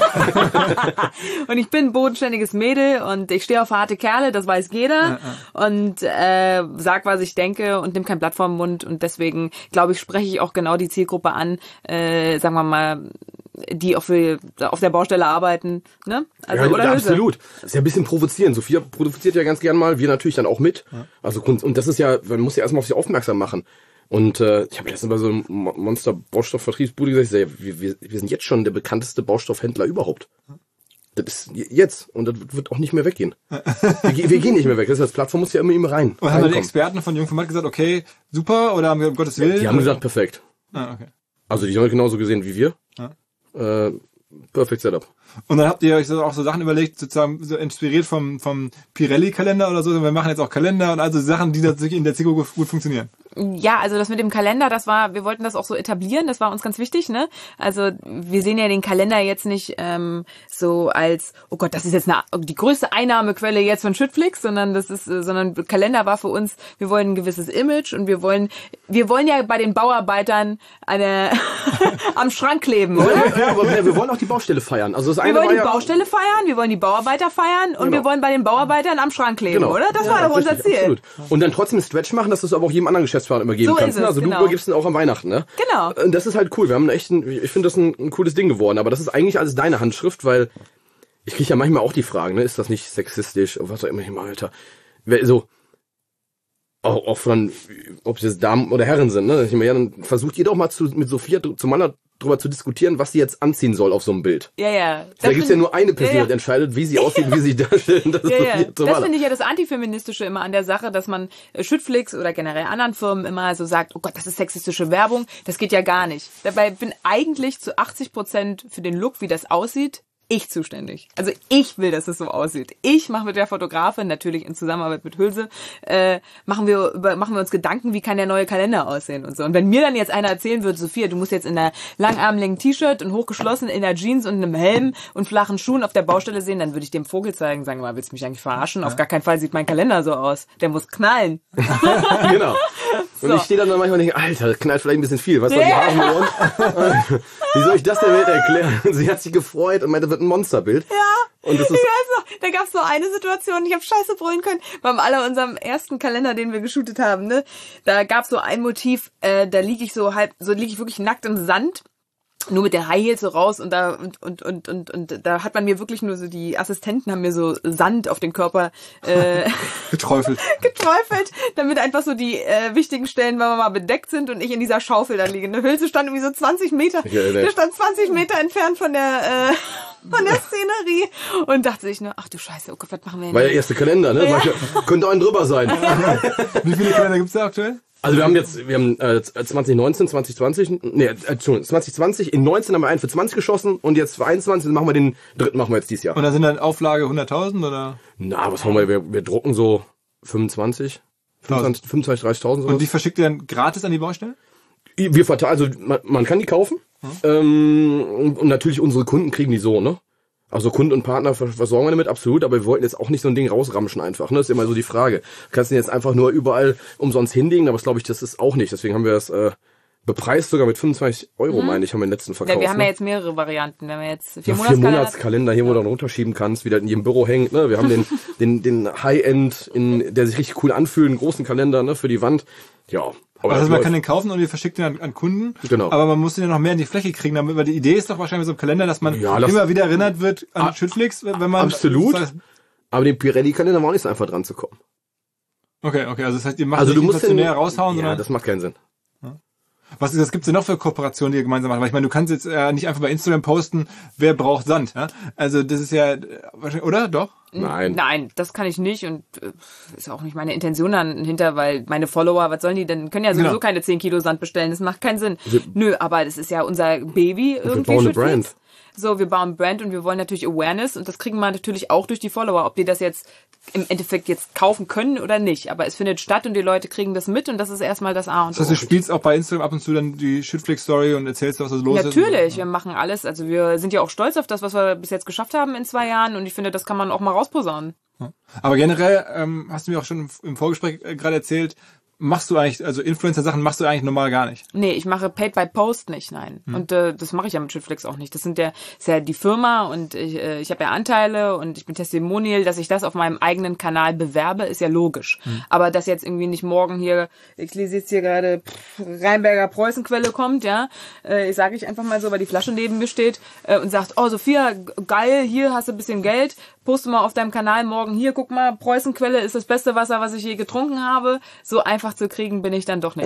Und ich bin ein bodenständiges Mädel und ich stehe auf harte Kerle, das weiß jeder. Und äh, sag, was ich denke und nimm kein Blatt vorm Mund. Und deswegen, glaube ich, spreche ich auch genau die Zielgruppe an, äh, sagen wir mal, die auf, auf der Baustelle arbeiten. Ne? Also, ja, oder ja, Hülse. absolut. Das ist ja ein bisschen provozierend. Sophia provoziert ja ganz gern mal, wir natürlich dann auch mit. Ja. Also und das ist ja, man muss ja erstmal auf sie aufmerksam machen. Und äh, ich habe letztens bei so einem Monster-Baustoff-Vertriebsbude gesagt, wir, wir, wir sind jetzt schon der bekannteste Baustoffhändler überhaupt. Das ist jetzt. Und das wird auch nicht mehr weggehen. Wir, wir gehen nicht mehr weg. Das, heißt, das Plattform muss ja immer immer rein. Und haben die Experten von Jungformat gesagt, okay, super, oder haben wir um Gottes Willen? Die haben gesagt, perfekt. Ah, okay. Also die haben genauso gesehen wie wir. Ja. Äh, perfect Setup. Und dann habt ihr euch auch so Sachen überlegt, sozusagen so inspiriert vom vom Pirelli-Kalender oder so. Wir machen jetzt auch Kalender und also Sachen, die natürlich in der Zielgruppe gut funktionieren. Ja, also das mit dem Kalender, das war, wir wollten das auch so etablieren, das war uns ganz wichtig, ne? Also wir sehen ja den Kalender jetzt nicht ähm, so als, oh Gott, das ist jetzt eine, die größte Einnahmequelle jetzt von Schüttflix, sondern das ist, äh, sondern Kalender war für uns, wir wollen ein gewisses Image und wir wollen, wir wollen ja bei den Bauarbeitern eine am Schrank kleben, oder? Ja, aber wir wollen auch die Baustelle feiern. Also das eine wir wollen war die ja Baustelle feiern, wir wollen die Bauarbeiter feiern und genau. wir wollen bei den Bauarbeitern am Schrank kleben, genau. oder? Das ja, war doch unser richtig, Ziel. Absolut. Und dann trotzdem einen Stretch machen, dass du es aber auch jedem anderen Geschäftsführer immer geben so kannst. Ist es, also du genau. übergibst ihn auch am Weihnachten, ne? Genau. Und das ist halt cool. Wir haben echt ein, ich finde das ein, ein cooles Ding geworden. Aber das ist eigentlich alles deine Handschrift, weil ich kriege ja manchmal auch die Fragen, ne? Ist das nicht sexistisch? Was auch immer, Alter. So, auch, auch von, ob es jetzt Damen oder Herren sind, ne? Ich meine, ja, dann versucht ihr doch mal zu, mit Sophia zueinander drüber zu diskutieren, was sie jetzt anziehen soll auf so einem Bild. Ja, ja. Da gibt's ja nur eine Person, ja, ja. die entscheidet, wie sie aussieht, wie sie darstellt. Das, ja, ja. Das finde ich ja das Antifeministische immer an der Sache, dass man Schüttflix oder generell anderen Firmen immer so sagt, oh Gott, das ist sexistische Werbung, das geht ja gar nicht. Dabei bin eigentlich zu achtzig Prozent für den Look, wie das aussieht, ich zuständig. Also ich will, dass es so aussieht. Ich mache mit der Fotografin, natürlich in Zusammenarbeit mit Hülse, äh, machen wir über, machen wir uns Gedanken, wie kann der neue Kalender aussehen und so. Und wenn mir dann jetzt einer erzählen würde, Sophia, du musst jetzt in einer langarmeligen T-Shirt und hochgeschlossen in der Jeans und einem Helm und flachen Schuhen auf der Baustelle sehen, dann würde ich dem Vogel zeigen, sagen, mal, willst du mich eigentlich verarschen? Ja. Auf gar keinen Fall sieht mein Kalender so aus. Der muss knallen. Genau. Und so. Ich stehe dann manchmal und denke, Alter, das knallt vielleicht ein bisschen viel. Was soll die Haare im Ohren? Wie soll ich das der Welt erklären? Sie hat sich gefreut und meinte, das wird ein Monsterbild. Ja. Und das ist ich weiß noch, da gab es so eine Situation, ich habe scheiße brüllen können, beim aller unserem ersten Kalender, den wir geshootet haben, ne? Da gab es so ein Motiv, äh, da liege ich so halb, so liege ich wirklich nackt im Sand. Nur mit der High Heels so raus und da und und und und und da hat man mir wirklich nur so, die Assistenten haben mir so Sand auf den Körper äh, geträufelt. geträufelt, damit einfach so die äh, wichtigen Stellen, wenn wir mal bedeckt sind und ich in dieser Schaufel da liege. Eine Hülse stand irgendwie so zwanzig Meter, der stand zwanzig Meter entfernt von der äh, von der Szenerie und dachte sich nur, ach du Scheiße, oh Gott, was machen wir denn? War der erste Kalender, ne? Ja. Könnte auch ein drüber sein. Wie viele Kalender gibt's da aktuell? Also wir haben jetzt, wir haben äh, zwanzig neunzehn, zwanzig zwanzig, nee, Entschuldigung, zwanzig zwanzig, in neunzehn haben wir einen für zwanzig geschossen und jetzt für einundzwanzig machen wir den dritten, machen wir jetzt dieses Jahr. Und da sind dann Auflage hunderttausend oder? Na, was haben wir, wir, wir drucken so fünfundzwanzig, fünfundzwanzig, fünfundzwanzig, dreißigtausend sowas. Und die verschickt ihr dann gratis an die Baustelle? Wir verteilen, also man, man kann die kaufen, hm. ähm, und, und natürlich unsere Kunden kriegen die so, ne? Also Kunden und Partner versorgen wir damit, absolut, aber wir wollten jetzt auch nicht so ein Ding rausramschen einfach, ne? Das ist immer so die Frage. Du kannst den jetzt einfach nur überall umsonst hinlegen, aber das glaube ich, das ist auch nicht. Deswegen haben wir das äh, bepreist sogar mit fünfundzwanzig Euro, mhm. meine ich, haben wir den letzten verkauft. Ja, wir haben ne? ja jetzt mehrere Varianten. Wenn wir jetzt vier ja, vier Monatskalender hier, wo du dann runterschieben kannst, wie du in jedem Büro hängt, ne? Wir haben den den den High-End, in der sich richtig cool anfühlt, einen großen Kalender, ne, für die Wand. Ja, Aber also das man läuft. kann den kaufen und ihr verschickt den an, an Kunden. Genau. Aber man muss den ja noch mehr in die Fläche kriegen, damit, weil die Idee ist doch wahrscheinlich so im Kalender, dass man Ja, das- immer wieder erinnert wird an Ah, Schüttflix, wenn man... Absolut. Das heißt, Aber dem Pirelli-Kalender war auch nicht so einfach dran zu kommen. okay, okay, also das heißt, ihr macht Also nicht du musst den, inflationär raushauen, ja, sondern... das macht keinen Sinn. Was, was gibt's denn noch für Kooperationen, die ihr gemeinsam macht? Weil ich meine, du kannst jetzt äh, nicht einfach bei Instagram posten, wer braucht Sand. Ja? Also das ist ja, äh, wahrscheinlich, oder? Doch? Nein. Nein, das kann ich nicht und äh, ist auch nicht meine Intention dahinter, weil meine Follower, was sollen die denn, können ja sowieso Genau. keine zehn Kilo Sand bestellen, das macht keinen Sinn. Wir- Nö, aber das ist ja unser Baby irgendwie. bauen eine Schüttflix. Brand. So, wir bauen Brand und wir wollen natürlich Awareness und das kriegen wir natürlich auch durch die Follower, ob die das jetzt im Endeffekt jetzt kaufen können oder nicht. Aber es findet statt und die Leute kriegen das mit und das ist erstmal das A und Das heißt, du O. spielst auch bei Instagram ab und zu dann die Schüttflix-Story und erzählst, was da los ist. Natürlich, wir machen alles. Also wir sind ja auch stolz auf das, was wir bis jetzt geschafft haben in zwei Jahren und ich finde, das kann man auch mal rausposaunen. Aber generell, ähm, hast du mir auch schon im, im Vorgespräch äh, gerade erzählt, machst du eigentlich, also Influencer-Sachen machst du eigentlich normal gar nicht. Nee, ich mache Paid by Post nicht, nein. Hm. Und äh, das mache ich ja mit Schüttflix auch nicht. Das sind ja, ist ja die Firma und ich, äh, ich habe ja Anteile und ich bin Testimonial, dass ich das auf meinem eigenen Kanal bewerbe, ist ja logisch. Hm. Aber dass jetzt irgendwie nicht morgen hier, ich lese jetzt hier gerade pff, Rheinberger Preußenquelle kommt, ja, äh, ich sage ich einfach mal so, weil die Flasche neben mir steht äh, und sagt, oh Sophia, g- geil, hier hast du ein bisschen Geld, poste mal auf deinem Kanal morgen hier, guck mal, Preußenquelle ist das beste Wasser, was ich je getrunken habe. So einfach zu kriegen bin ich dann doch nicht.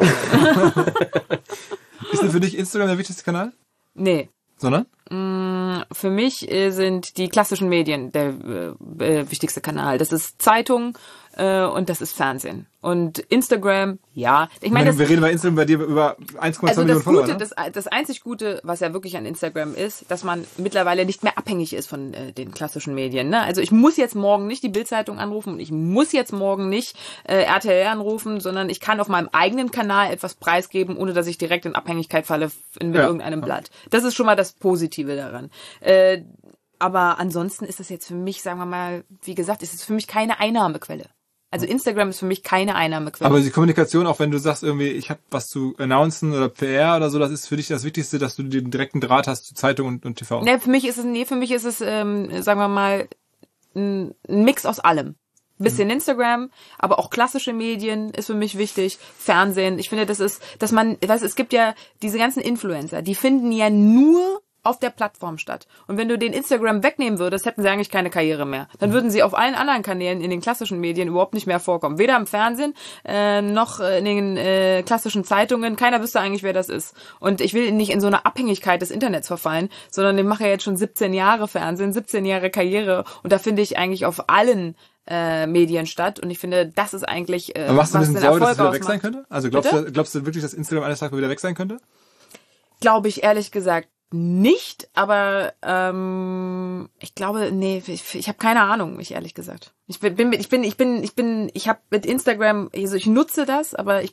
Ist denn für dich Instagram der wichtigste Kanal? Nee. Sondern? Für mich äh, sind die klassischen Medien der äh, äh, wichtigste Kanal. Das ist Zeitung äh, und das ist Fernsehen. Und Instagram, ja. Ich Ich meine, meine, das, wir reden bei Instagram bei dir über eins Komma zwei also Millionen das Follower, Gute, ne? das, das einzig Gute, was ja wirklich an Instagram ist, dass man mittlerweile nicht mehr abhängig ist von äh, den klassischen Medien. Ne? Also ich muss jetzt morgen nicht die Bild-Zeitung anrufen und ich muss jetzt morgen nicht äh, R T L anrufen, sondern ich kann auf meinem eigenen Kanal etwas preisgeben, ohne dass ich direkt in Abhängigkeit falle in, mit Ja. irgendeinem Blatt. Das ist schon mal das Positive daran. Äh, aber ansonsten ist das jetzt für mich, sagen wir mal, wie gesagt, ist es für mich keine Einnahmequelle. Also Instagram ist für mich keine Einnahmequelle. Aber die Kommunikation, auch wenn du sagst irgendwie, ich habe was zu announcen oder P R oder so, das ist für dich das Wichtigste, dass du den direkten Draht hast zu Zeitung und, und T V. Nee, für mich ist es, nee, für mich ist es, ähm, sagen wir mal, ein ein Mix aus allem. Ein bisschen Instagram, aber auch klassische Medien ist für mich wichtig. Fernsehen. Ich finde, das ist, dass man, weißt, es gibt ja diese ganzen Influencer, die finden ja nur auf der Plattform statt. Und wenn du den Instagram wegnehmen würdest, hätten sie eigentlich keine Karriere mehr. Dann würden sie auf allen anderen Kanälen in den klassischen Medien überhaupt nicht mehr vorkommen. Weder im Fernsehen, äh, noch in den äh, klassischen Zeitungen. Keiner wüsste eigentlich, wer das ist. Und ich will nicht in so eine Abhängigkeit des Internets verfallen, sondern ich mache ja jetzt schon siebzehn Jahre Fernsehen, siebzehn Jahre Karriere. Und da finde ich eigentlich auf allen äh, Medien statt. Und ich finde, das ist eigentlich äh, Aber machst du ein was bisschen den Sorge, dass es Erfolg wieder weg sein ausmacht. könnte? Also glaubst Bitte? du, glaubst du wirklich, dass Instagram eines Tages wieder weg sein könnte? Glaube ich ehrlich gesagt nicht, aber ähm, ich glaube, nee, ich, ich habe keine Ahnung, ich ehrlich gesagt. Ich bin, bin ich bin, ich bin, ich bin, ich habe mit Instagram, also ich nutze das, aber ich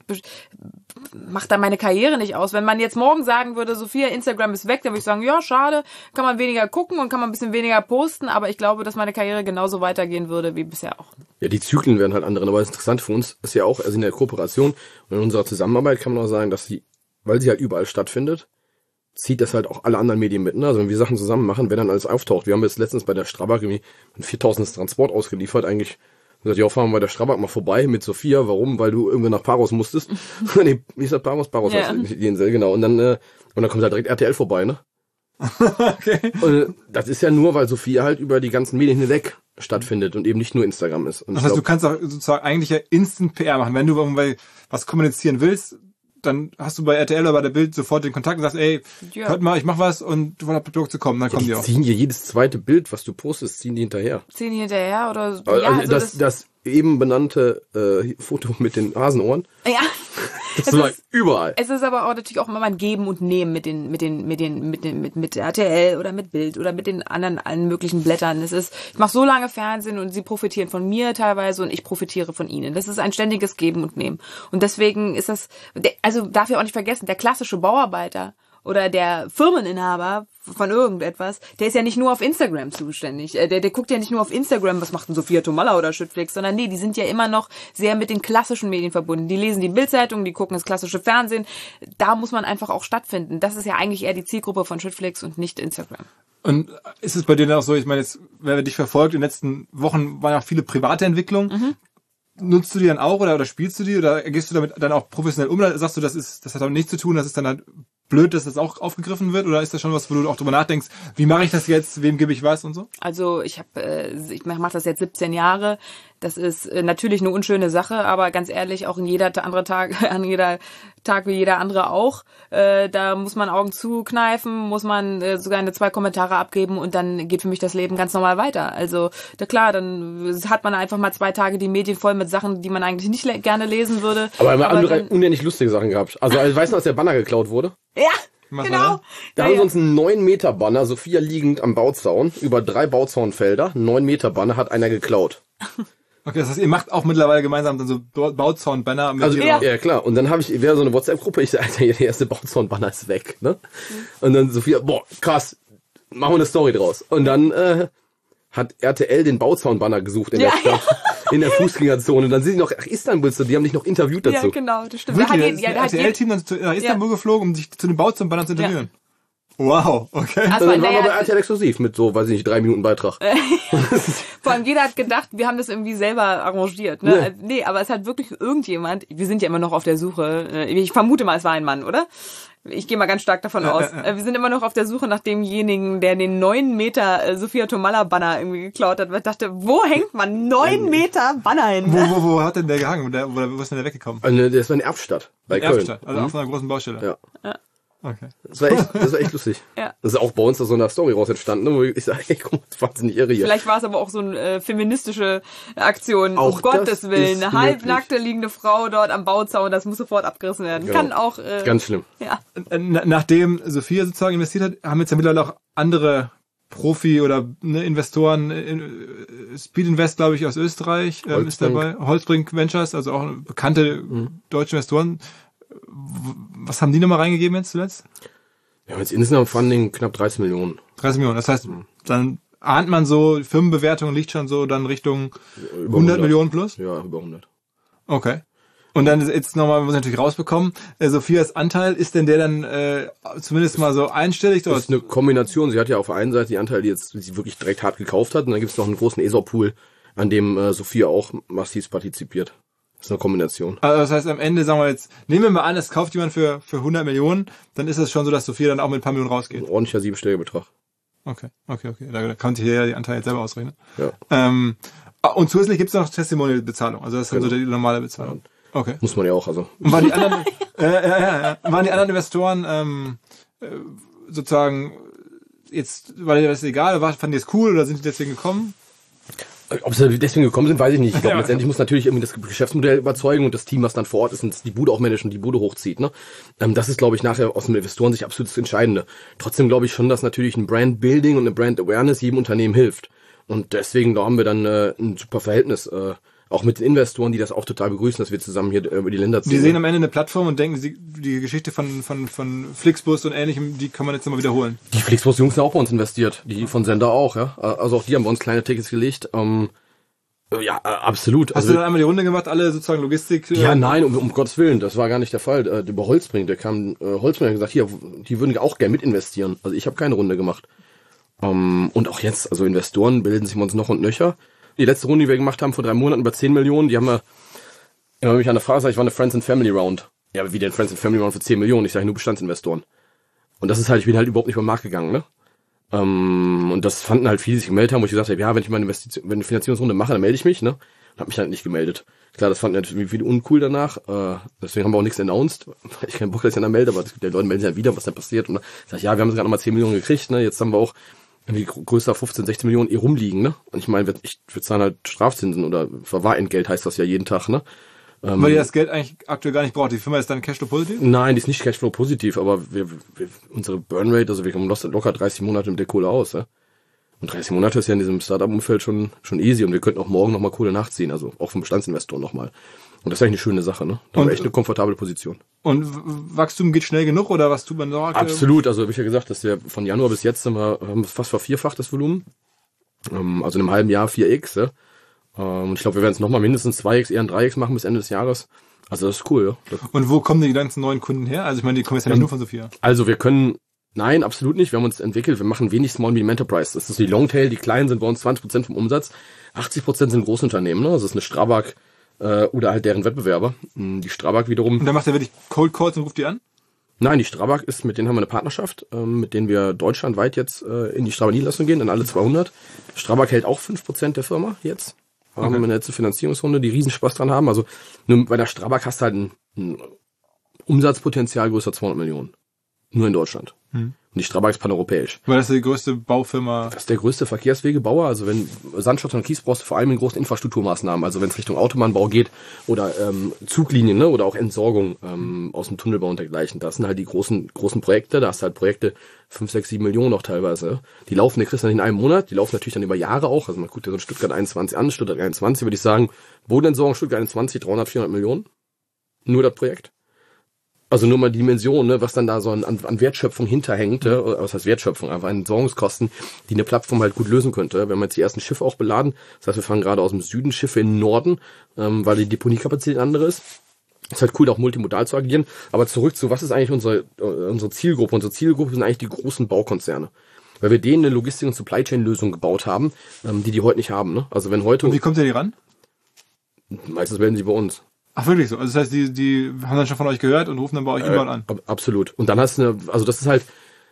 mache da meine Karriere nicht aus. Wenn man jetzt morgen sagen würde, Sophia, Instagram ist weg, dann würde ich sagen, ja, schade, kann man weniger gucken und kann man ein bisschen weniger posten, aber ich glaube, dass meine Karriere genauso weitergehen würde wie bisher auch. Ja, die Zyklen werden halt andere. Aber das Interessante für uns ist ja auch, also in der Kooperation und in unserer Zusammenarbeit kann man auch sagen, dass sie, weil sie halt überall stattfindet, zieht das halt auch alle anderen Medien mit. Ne? Also wenn wir Sachen zusammen machen, wer dann alles auftaucht. Wir haben jetzt letztens bei der Strabag irgendwie ein viertausend Transport ausgeliefert. Eigentlich gesagt, ja, fahren wir bei der Strabag mal vorbei mit Sophia. Warum? Weil du irgendwie nach Paros musstest. Nee, wie ist das Paros? Paros Ja. heißt die Insel, genau. Und dann, äh, und dann kommt halt direkt R T L vorbei, ne? Okay. Und äh, das ist ja nur, weil Sophia halt über die ganzen Medien hinweg stattfindet und eben nicht nur Instagram ist. Und Das ich heißt, du glaub, kannst auch sozusagen eigentlich ja Instant P R machen. Wenn du irgendwie was kommunizieren willst, dann hast du bei R T L oder bei der Bild sofort den Kontakt und sagst, ey, Ja. hört mal, ich mach was und du wollt Produkt zu kommen, dann kommen die die auch. ziehen dir jedes zweite Bild, was du postest, ziehen die hinterher. Zehn hinterher oder so. Also Ja, also das, das eben benannte äh, Foto mit den Hasenohren, ja. das Es war ist- überall. Es ist aber auch natürlich auch immer ein Geben und Nehmen mit den, mit den, mit den, mit den, mit, mit R T L oder mit Bild oder mit den anderen allen möglichen Blättern. Es ist, ich mache so lange Fernsehen und sie profitieren von mir teilweise und ich profitiere von ihnen. Das ist ein ständiges Geben und Nehmen. Und deswegen ist das, also darf ich auch nicht vergessen, der klassische Bauarbeiter oder der Firmeninhaber von irgendetwas, der ist ja nicht nur auf Instagram zuständig. Äh, Der, der guckt ja nicht nur auf Instagram, was macht denn Sophia Tomalla oder Schüttflix, sondern nee, die sind ja immer noch sehr mit den klassischen Medien verbunden. Die lesen die Bildzeitung, die gucken das klassische Fernsehen. Da muss man einfach auch stattfinden. Das ist ja eigentlich eher die Zielgruppe von Schüttflix und nicht Instagram. Und ist es bei dir dann auch so, ich meine, jetzt, wer dich verfolgt, in den letzten Wochen waren ja auch viele private Entwicklungen. nutzt du die dann auch oder, oder spielst du die oder gehst du damit dann auch professionell um oder sagst du, das ist, das hat damit nichts zu tun, das ist dann halt blöd, dass das auch aufgegriffen wird oder ist das schon was, wo du auch drüber nachdenkst, wie mache ich das jetzt, wem gebe ich was und so? Also ich habe, äh, ich mache das jetzt siebzehn Jahre. Das ist äh, natürlich eine unschöne Sache, aber ganz ehrlich, auch in jeder andere Tag, an jeder Tag wie jeder andere auch. Äh, da muss man Augen zukneifen, muss man äh, sogar eine zwei Kommentare abgeben und dann geht für mich das Leben ganz normal weiter. Also da klar, dann hat man einfach mal zwei Tage die Medien voll mit Sachen, die man eigentlich nicht le- gerne lesen würde. Aber wir haben aber andere unendlich lustige Sachen gehabt. Also, also weißt du, als der Banner geklaut wurde? Ja, Was genau. war Da ja, haben ja. sie uns einen neun Meter Banner, Sophia liegend am Bauzaun, über drei Bauzaunfelder, neun Meter Banner hat einer geklaut. Okay, das heißt, ihr macht auch mittlerweile gemeinsam dann so Ba- Bauzaun-Banner mit Also ihrer- ja. ja klar, und dann habe ich wieder so eine WhatsApp-Gruppe, ich sage, Alter, der erste Bauzaun-Banner ist weg, ne? Und dann Sophia, boah, krass, machen wir eine Story draus. Und dann äh, hat R T L den Bauzaun-Banner gesucht in Ja, der Stadt, in der Fußgängerzone. Und dann sind die noch, ach, Istanbul, die haben dich noch interviewt dazu. Ja, genau, das stimmt. Da Wirklich, hat das je- ja, ist da ein hat R T je- L-Team dann zu nach Istanbul geflogen, um sich zu den Bauzaun-Bannern zu interviewen. Wow, okay. Also, Und dann waren wir naja, bei R T L exklusiv mit so, weiß ich nicht, drei Minuten Beitrag. Vor allem jeder hat gedacht, wir haben das irgendwie selber arrangiert. Ne? Nee. Also, nee, aber es hat wirklich irgendjemand, wir sind ja immer noch auf der Suche, äh, ich vermute mal, es war ein Mann, oder? Ich gehe mal ganz stark davon aus. Äh, Wir sind immer noch auf der Suche nach demjenigen, der den neun Meter äh, Sophia Tomalla Banner irgendwie geklaut hat. Ich dachte, wo hängt man neun Meter Banner hin? Wo, wo, wo hat denn der gehangen? Wo, der, wo, wo ist denn der weggekommen? Und, äh, das war in Erftstadt, bei Köln. Erftstadt, also auf einer großen Baustelle. Ja. Okay. Das war echt, das war echt lustig. Ja. Das ist auch bei uns da so eine Story raus entstanden, ne, wo ich sage, ey, guck mal, das ist wahnsinnig irre hier. Vielleicht war es aber auch so eine äh, feministische Aktion. Auch um Gottes das Willen, ist eine halbnackte liegende Frau dort am Bauzaun, das muss sofort abgerissen werden. Genau. Kann auch... Äh, Ganz schlimm. ja. Na- Nachdem Sophia sozusagen investiert hat, haben jetzt ja mittlerweile auch andere Profi- oder ne, Investoren, äh, Speed Invest, glaube ich, aus Österreich ähm, ist Holzbrink. dabei, Holzbrink Ventures, also auch bekannte deutsche Investoren. W- Was haben die nochmal reingegeben jetzt zuletzt? Wir haben jetzt insgesamt Funding knapp dreißig Millionen. dreißig Millionen. Das heißt, dann ahnt man so, die Firmenbewertung liegt schon so dann Richtung Über hundert Millionen plus? Ja, über hundert. Okay. Und dann ist jetzt nochmal, muss ich natürlich rausbekommen, äh, Sophias Anteil, ist denn der dann äh, zumindest mal so einstellig? Das ist eine Kombination. Sie hat ja auf der einen Seite die Anteile, die jetzt die sie wirklich direkt hart gekauft hat, und dann gibt es noch einen großen E S O P-Pool, an dem äh, Sophia auch massiv partizipiert. Das ist eine Kombination. Also das heißt, am Ende, sagen wir jetzt, nehmen wir mal an, es kauft jemand für für hundert Millionen, dann ist es schon so, dass Sophia dann auch mit ein paar Millionen rausgeht. Ein ordentlicher siebenstelliger Betrag. Okay, okay, okay. Da, da kann sich hier ja die Anteile jetzt selber ausrechnen. Ja. Ähm, ah, und zusätzlich gibt es noch Testimonial-Bezahlung. Also das ist dann Genau. so die normale Bezahlung. Okay. Muss man ja auch, also. Und waren die anderen, äh, ja, ja, ja, waren die anderen Investoren ähm, äh, sozusagen jetzt, war dir das egal, war, fanden die es cool oder sind die deswegen gekommen? Ob sie deswegen gekommen sind, weiß ich nicht. Ich glaube, letztendlich muss natürlich irgendwie das Geschäftsmodell überzeugen und das Team, was dann vor Ort ist und die Bude auch managt und die Bude hochzieht. Ne? Ähm, das ist, glaube ich, nachher aus dem Investoren-Sicht absolut das Entscheidende. Trotzdem glaube ich schon, dass natürlich ein Brand-Building und eine Brand-Awareness jedem Unternehmen hilft. Und deswegen, da haben wir dann äh, ein super Verhältnis, äh, auch mit den Investoren, die das auch total begrüßen, dass wir zusammen hier äh, über die Länder ziehen. Die sehen am Ende eine Plattform und denken, die, die Geschichte von, von, von Flixbus und ähnlichem, die kann man jetzt nochmal wiederholen. Die Flixbus-Jungs sind auch bei uns investiert. Die von Sender auch, ja. Also auch die haben bei uns kleine Tickets gelegt. Ähm, ja, äh, absolut. Hast also, du dann einmal die Runde gemacht, alle sozusagen Logistik? Ja, äh, nein, um, um Gottes Willen, das war gar nicht der Fall. Äh, über Holzbrink, der kam, äh, Holzbrink hat gesagt, hier, die würden auch gerne mit investieren. Also ich habe keine Runde gemacht. Ähm, und auch jetzt, also Investoren bilden sich bei uns noch und nöcher. Die letzte Runde, die wir gemacht haben vor drei Monaten, über zehn Millionen, die haben wir, immer mich an der Frage, sag ich, war eine Friends and Family Round. Ja, aber wie denn Friends and Family Round für zehn Millionen? Ich sage nur Bestandsinvestoren. Und das ist halt, ich bin halt überhaupt nicht beim Markt gegangen, ne? Ähm, und das fanden halt viele, die sich gemeldet haben, wo ich gesagt habe, ja, wenn ich mal eine Investition, wenn eine Finanzierungsrunde mache, dann melde ich mich, ne? Und hab mich halt nicht gemeldet. Klar, das fanden natürlich viele uncool danach, äh, deswegen haben wir auch nichts announced, weil ich keinen Bock, dass ich dann melde, aber die Leute melden sich halt wieder, was da passiert. Und dann sag ich, ja, wir haben gerade nochmal zehn Millionen gekriegt, ne? Jetzt haben wir auch irgendwie größer fünfzehn, sechzehn Millionen eh rumliegen, ne? Und ich meine, ich würde sagen halt Strafzinsen oder Verwahrentgelt heißt das ja jeden Tag, ne? Ähm, Weil ihr das Geld eigentlich aktuell gar nicht braucht. Die Firma ist dann Cashflow positiv? Nein, die ist nicht Cashflow positiv, aber wir, wir unsere Burnrate, also wir kommen locker dreißig Monate mit der Kohle aus, ja? Und dreißig Monate ist ja in diesem Startup-Umfeld schon schon easy und wir könnten auch morgen nochmal Kohle nachziehen, also auch vom Bestandsinvestor nochmal. Und das ist eigentlich eine schöne Sache, ne? Da haben wir echt eine komfortable Position. Und W- Wachstum geht schnell genug oder was tut man noch? aktuell? Absolut, also habe ich ja gesagt, dass wir von Januar bis jetzt sind wir, haben wir fast vervierfacht das Volumen. Ähm, also in einem halben Jahr vier X, ja? Ähm, und ich glaube, wir werden es nochmal mindestens zwei X, eher ein drei X machen bis Ende des Jahres. Also das ist cool, ja. Das, Und wo kommen die ganzen neuen Kunden her? Also ich meine, die kommen jetzt ja nicht nur von Sophia. also wir können, nein, absolut nicht. Wir haben uns entwickelt. Wir machen wenig Small Medium Enterprise. Das ist die Longtail. Die kleinen sind bei uns zwanzig Prozent vom Umsatz. achtzig Prozent sind Großunternehmen. Ne? Das ist eine Strabag, äh, oder halt deren Wettbewerber. Die Strabag wiederum. Und dann macht er wirklich Cold Calls und ruft die an? Nein, die Strabag ist, mit denen haben wir eine Partnerschaft, ähm, mit denen wir deutschlandweit jetzt äh, in die Strabag-Niederlassung gehen, dann alle zweihundert. Strabag hält auch fünf Prozent der Firma jetzt. Wir haben Okay. eine letzte Finanzierungsrunde, die riesen Spaß dran haben. Also nur bei der Strabag hast du halt ein, ein Umsatzpotenzial größer zweihundert Millionen. Nur in Deutschland. Hm. Und die Strabag ist paneuropäisch. Weil das ist die größte Baufirma. Das ist der größte Verkehrswegebauer. Also wenn Sandstotter und Kies brauchst du vor allem in großen Infrastrukturmaßnahmen. Also wenn es Richtung Autobahnbau geht oder ähm, Zuglinien, ne, oder auch Entsorgung ähm, aus dem Tunnelbau und dergleichen. Das sind halt die großen großen Projekte. Da hast du halt Projekte fünf, sechs, sieben Millionen noch teilweise. Die laufen, die kriegst du dann in einem Monat. Die laufen natürlich dann über Jahre auch. Also man guckt ja so ein Stuttgart einundzwanzig an. Stuttgart einundzwanzig würde ich sagen, Bodenentsorgung Stuttgart einundzwanzig, dreihundert, vierhundert Millionen. Nur das Projekt. Also nur mal die Dimension, ne, was dann da so an, an Wertschöpfung hinterhängt, ja, was heißt Wertschöpfung, einfach an Entsorgungskosten, die eine Plattform halt gut lösen könnte. Wir haben jetzt die ersten Schiffe auch beladen, das heißt, wir fahren gerade aus dem Süden Schiffe in den Norden, ähm, weil die Deponiekapazität andere ist. Ist halt cool, auch multimodal zu agieren. Aber zurück zu, was ist eigentlich unsere äh, unsere Zielgruppe? Unsere Zielgruppe sind eigentlich die großen Baukonzerne. Weil wir denen eine Logistik- und Supply-Chain-Lösung gebaut haben, ähm, die die heute nicht haben. Ne? Also wenn heute... Und wie kommt ihr die ran? Meistens melden sie bei uns. Ach, wirklich so? Also das heißt, die, die haben dann schon von euch gehört und rufen dann bei euch Äh, überall an? ab- absolut. Und dann hast du eine, also das ist halt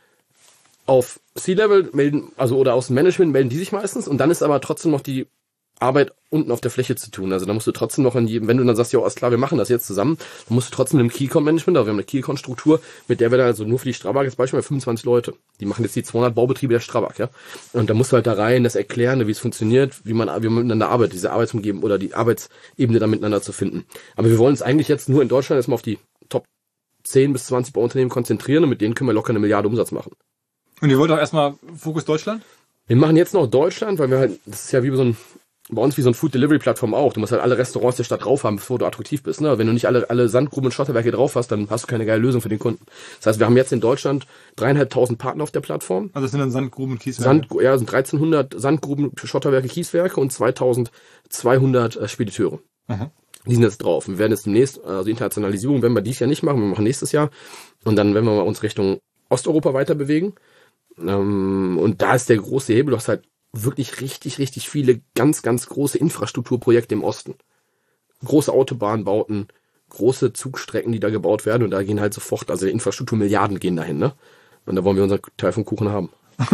auf C-Level melden, also oder aus dem Management melden die sich meistens und dann ist aber trotzdem noch die Arbeit unten auf der Fläche zu tun. Also da musst du trotzdem noch in jedem, wenn du dann sagst, ja, alles klar, wir machen das jetzt zusammen, dann musst du trotzdem im Key-Account-Management, also wir haben eine Key-Account-Struktur, mit der wir dann also nur für die Strabag als Beispiel fünfundzwanzig Leute. Die machen jetzt die zweihundert Baubetriebe der Strabag, ja. Und da musst du halt da rein, das erklären, wie es funktioniert, wie man, wie man miteinander arbeitet, diese Arbeitsumgebung oder die Arbeitsebene da miteinander zu finden. Aber wir wollen uns eigentlich jetzt nur in Deutschland erstmal auf die Top zehn bis zwanzig Bauunternehmen konzentrieren und mit denen können wir locker eine Milliarde Umsatz machen. Und ihr wollt auch erstmal Fokus Deutschland? Wir machen jetzt noch Deutschland, weil wir halt, das ist ja wie so ein, bei uns wie so ein Food-Delivery-Plattform auch. Du musst halt alle Restaurants der Stadt drauf haben, bevor du attraktiv bist. Ne? Wenn du nicht alle, alle Sandgruben und Schotterwerke drauf hast, dann hast du keine geile Lösung für den Kunden. Das heißt, wir haben jetzt in Deutschland dreieinhalbtausend Partner auf der Plattform. Also das sind dann Sandgruben und Kieswerke? Sand, ja, sind dreizehnhundert Sandgruben, Schotterwerke, Kieswerke und zweitausendzweihundert äh, Spediteure. Aha. Die sind jetzt drauf. Wir werden jetzt demnächst, also die Internationalisierung werden wir dieses Jahr nicht machen, wir machen nächstes Jahr. Und dann werden wir mal uns Richtung Osteuropa weiter bewegen. Ähm, und da ist der große Hebel, du hast halt wirklich richtig, richtig viele ganz, ganz große Infrastrukturprojekte im Osten. Große Autobahnbauten, große Zugstrecken, die da gebaut werden und da gehen halt sofort, also Infrastrukturmilliarden gehen dahin, ne? Und da wollen wir unseren Teil vom Kuchen haben.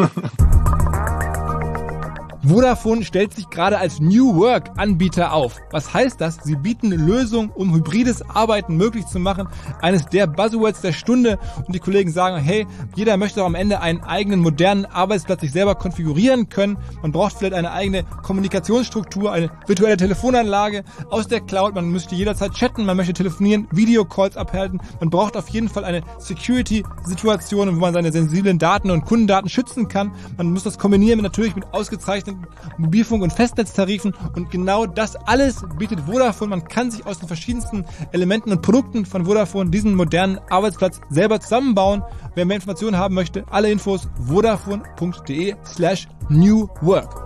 Vodafone stellt sich gerade als New Work Anbieter auf. Was heißt das? Sie bieten Lösungen, um hybrides Arbeiten möglich zu machen. Eines der Buzzwords der Stunde. Und die Kollegen sagen, hey, jeder möchte doch am Ende einen eigenen modernen Arbeitsplatz sich selber konfigurieren können. Man braucht vielleicht eine eigene Kommunikationsstruktur, eine virtuelle Telefonanlage aus der Cloud. Man möchte jederzeit chatten, man möchte telefonieren, Videocalls abhalten. Man braucht auf jeden Fall eine Security-Situation, wo man seine sensiblen Daten und Kundendaten schützen kann. Man muss das kombinieren mit, natürlich mit ausgezeichneten Mobilfunk- und Festnetztarifen und genau das alles bietet Vodafone. Man kann sich aus den verschiedensten Elementen und Produkten von Vodafone diesen modernen Arbeitsplatz selber zusammenbauen. Wer mehr Informationen haben möchte, alle Infos vodafone.de slash new work.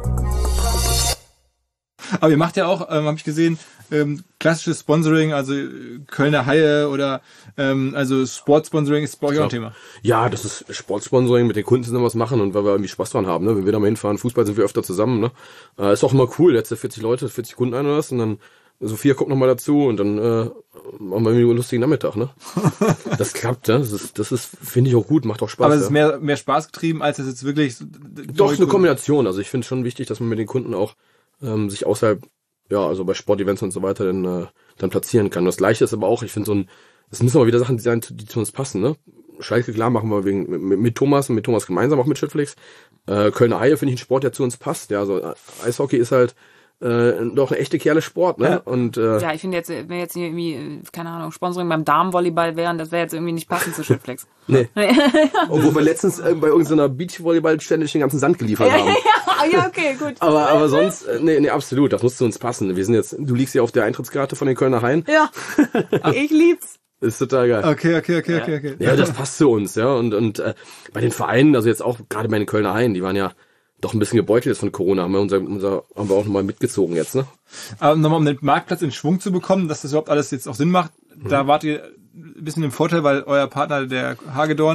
Aber ihr macht ja auch, ähm, habe ich gesehen, ähm, klassisches Sponsoring, also äh, Kölner Haie oder ähm, also Sportsponsoring ist bei euch auch ein Thema. Ja, das ist Sportsponsoring, mit den Kunden zusammen was machen und weil wir irgendwie Spaß dran haben. Ne? Wenn wir da mal hinfahren, Fußball sind wir öfter zusammen. Ne? Äh, ist auch immer cool, jetzt vierzig Leute, vierzig Kunden ein oder was und dann Sophia kommt noch mal dazu und dann äh, machen wir irgendwie einen lustigen Nachmittag. Ne? Das klappt, ne? Das ist, das ist finde ich auch gut, macht auch Spaß. Aber es ja. ist mehr, mehr Spaß getrieben, als es jetzt wirklich... Doch, eine Kombination. Also ich finde es schon wichtig, dass man mit den Kunden auch ähm, sich außerhalb, ja, also bei Sportevents und so weiter dann, äh, dann platzieren kann. Das Gleiche ist aber auch, ich finde so ein, das müssen aber wieder Sachen sein, die zu uns passen, ne? Schalke, klar, machen wir wegen, mit, mit Thomas und mit Thomas gemeinsam, auch mit Schüttflix. Äh, Kölner Haie finde ich ein Sport, der zu uns passt. Ja, also Eishockey ist halt äh, doch ein echte Kerle-Sport, ne? Ja. Und äh, Ja, ich finde jetzt, wenn jetzt hier irgendwie, keine Ahnung, Sponsoring beim Damenvolleyball wären, das wäre jetzt irgendwie nicht passend zu Schüttflex. nee. Obwohl wir letztens äh, bei irgendeiner Beachvolleyball ständig den ganzen Sand geliefert haben. Ja, okay, gut. Aber aber sonst, äh, nee, nee, absolut, das muss zu uns passen. Wir sind jetzt, du liegst ja auf der Eintrittskarte von den Kölner Haien. Ja, ich lieb's. Ist total geil. Okay, okay, okay, okay, okay. Ja, das passt zu uns, ja. Und und äh, bei den Vereinen, also jetzt auch gerade bei den Kölner Haien, die waren ja doch ein bisschen gebeutelt jetzt von Corona, haben wir unser, unser haben wir auch nochmal mitgezogen jetzt, ne? Aber nochmal, um den Marktplatz in Schwung zu bekommen, dass das überhaupt alles jetzt auch Sinn macht, mhm. da wart ihr ein bisschen im Vorteil, weil euer Partner, der Hagedorn, Weil,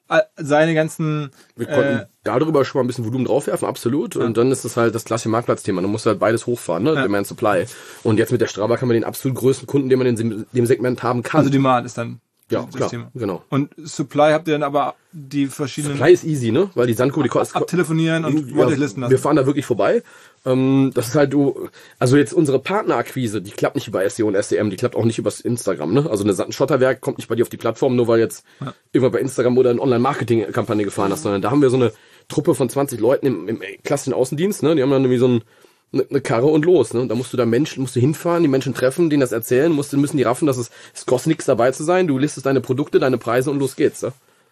seine ganzen... Wir konnten äh, darüber schon mal ein bisschen Volumen draufwerfen, absolut. Und dann ist das halt das klassische Marktplatzthema. Du musst halt beides hochfahren, ne? Ja. Demand Supply. Und jetzt mit der Strava kann man den absolut größten Kunden, den man in dem Segment haben kann. also Demand ist dann ja, das klar, Thema. genau. Und Supply habt ihr dann aber die verschiedenen... Supply ist easy, ne? Weil die Sandkurve, die kostet... abtelefonieren und Ja, Wortlisten lassen. wir fahren da wirklich vorbei. Ähm, das ist halt du, also jetzt unsere Partnerakquise, die klappt nicht über S E O und S E M, die klappt auch nicht über Instagram, ne? Also eine ein Schotterwerk kommt nicht bei dir auf die Plattform, nur weil jetzt Ja. irgendwann bei Instagram oder eine Online-Marketing-Kampagne gefahren hast, sondern da haben wir so eine Truppe von zwanzig Leuten im, im klassischen Außendienst, ne? Die haben dann irgendwie so ein, eine, eine Karre und los, ne? Da musst du da Menschen, musst du hinfahren, die Menschen treffen, denen das erzählen, musst, müssen die raffen, dass es, es kostet nichts dabei zu sein, du listest deine Produkte, deine Preise und los geht's, ne?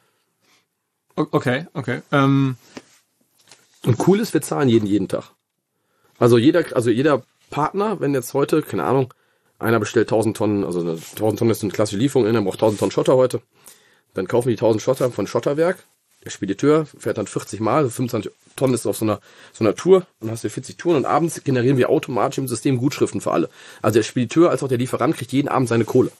Okay, okay. Ähm, Und cool ist, wir zahlen jeden jeden Tag. Also jeder, also jeder Partner, wenn jetzt heute, keine Ahnung, einer bestellt tausend Tonnen, also eine tausend Tonnen ist eine klassische Lieferung, einer braucht tausend Tonnen Schotter heute, dann kaufen die tausend Schotter von Schotterwerk, der Spediteur fährt dann vierzig Mal, also fünfundzwanzig Tonnen ist auf so einer, so einer Tour, und dann hast du vierzig Touren und abends generieren wir automatisch im System Gutschriften für alle. Also der Spediteur als auch der Lieferant kriegt jeden Abend seine Kohle.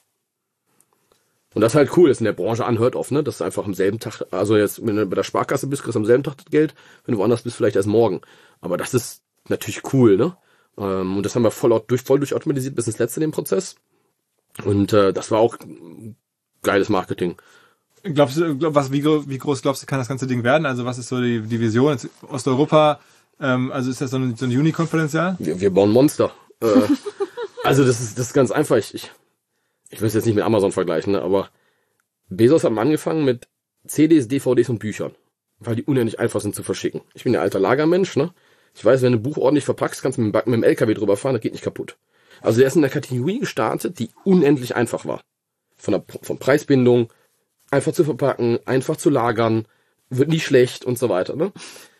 Und das ist halt cool, das ist in der Branche unheard of, ne? Das ist einfach am selben Tag, also jetzt, wenn du bei der Sparkasse bist, kriegst du am selben Tag das Geld, wenn du woanders bist, vielleicht erst morgen. Aber das ist natürlich cool, ne? Ähm, und das haben wir voll durch, voll durchautomatisiert bis ins Letzte in dem Prozess. Und äh, das war auch geiles Marketing. glaubst du, glaub, was, wie, wie groß glaubst du, kann das ganze Ding werden? Also was ist so die, die Vision? Jetzt Osteuropa, ähm, also ist das so ein, so ein Unicorn-Potenzial? Wir, wir bauen Monster. äh, also das ist, das ist ganz einfach. Ich, ich, ich will es jetzt nicht mit Amazon vergleichen, ne? Aber Bezos hat mal angefangen mit C Ds, D V Ds und Büchern, weil die unendlich einfach sind zu verschicken. Ich bin ja alter Lagermensch, ne? Ich weiß, wenn du ein Buch ordentlich verpackst, kannst du mit, mit dem L K W drüber fahren, das geht nicht kaputt. Also der ist in der Kategorie gestartet, die unendlich einfach war. Von der von Preisbindung, einfach zu verpacken, einfach zu lagern, wird nie schlecht und so weiter, ne?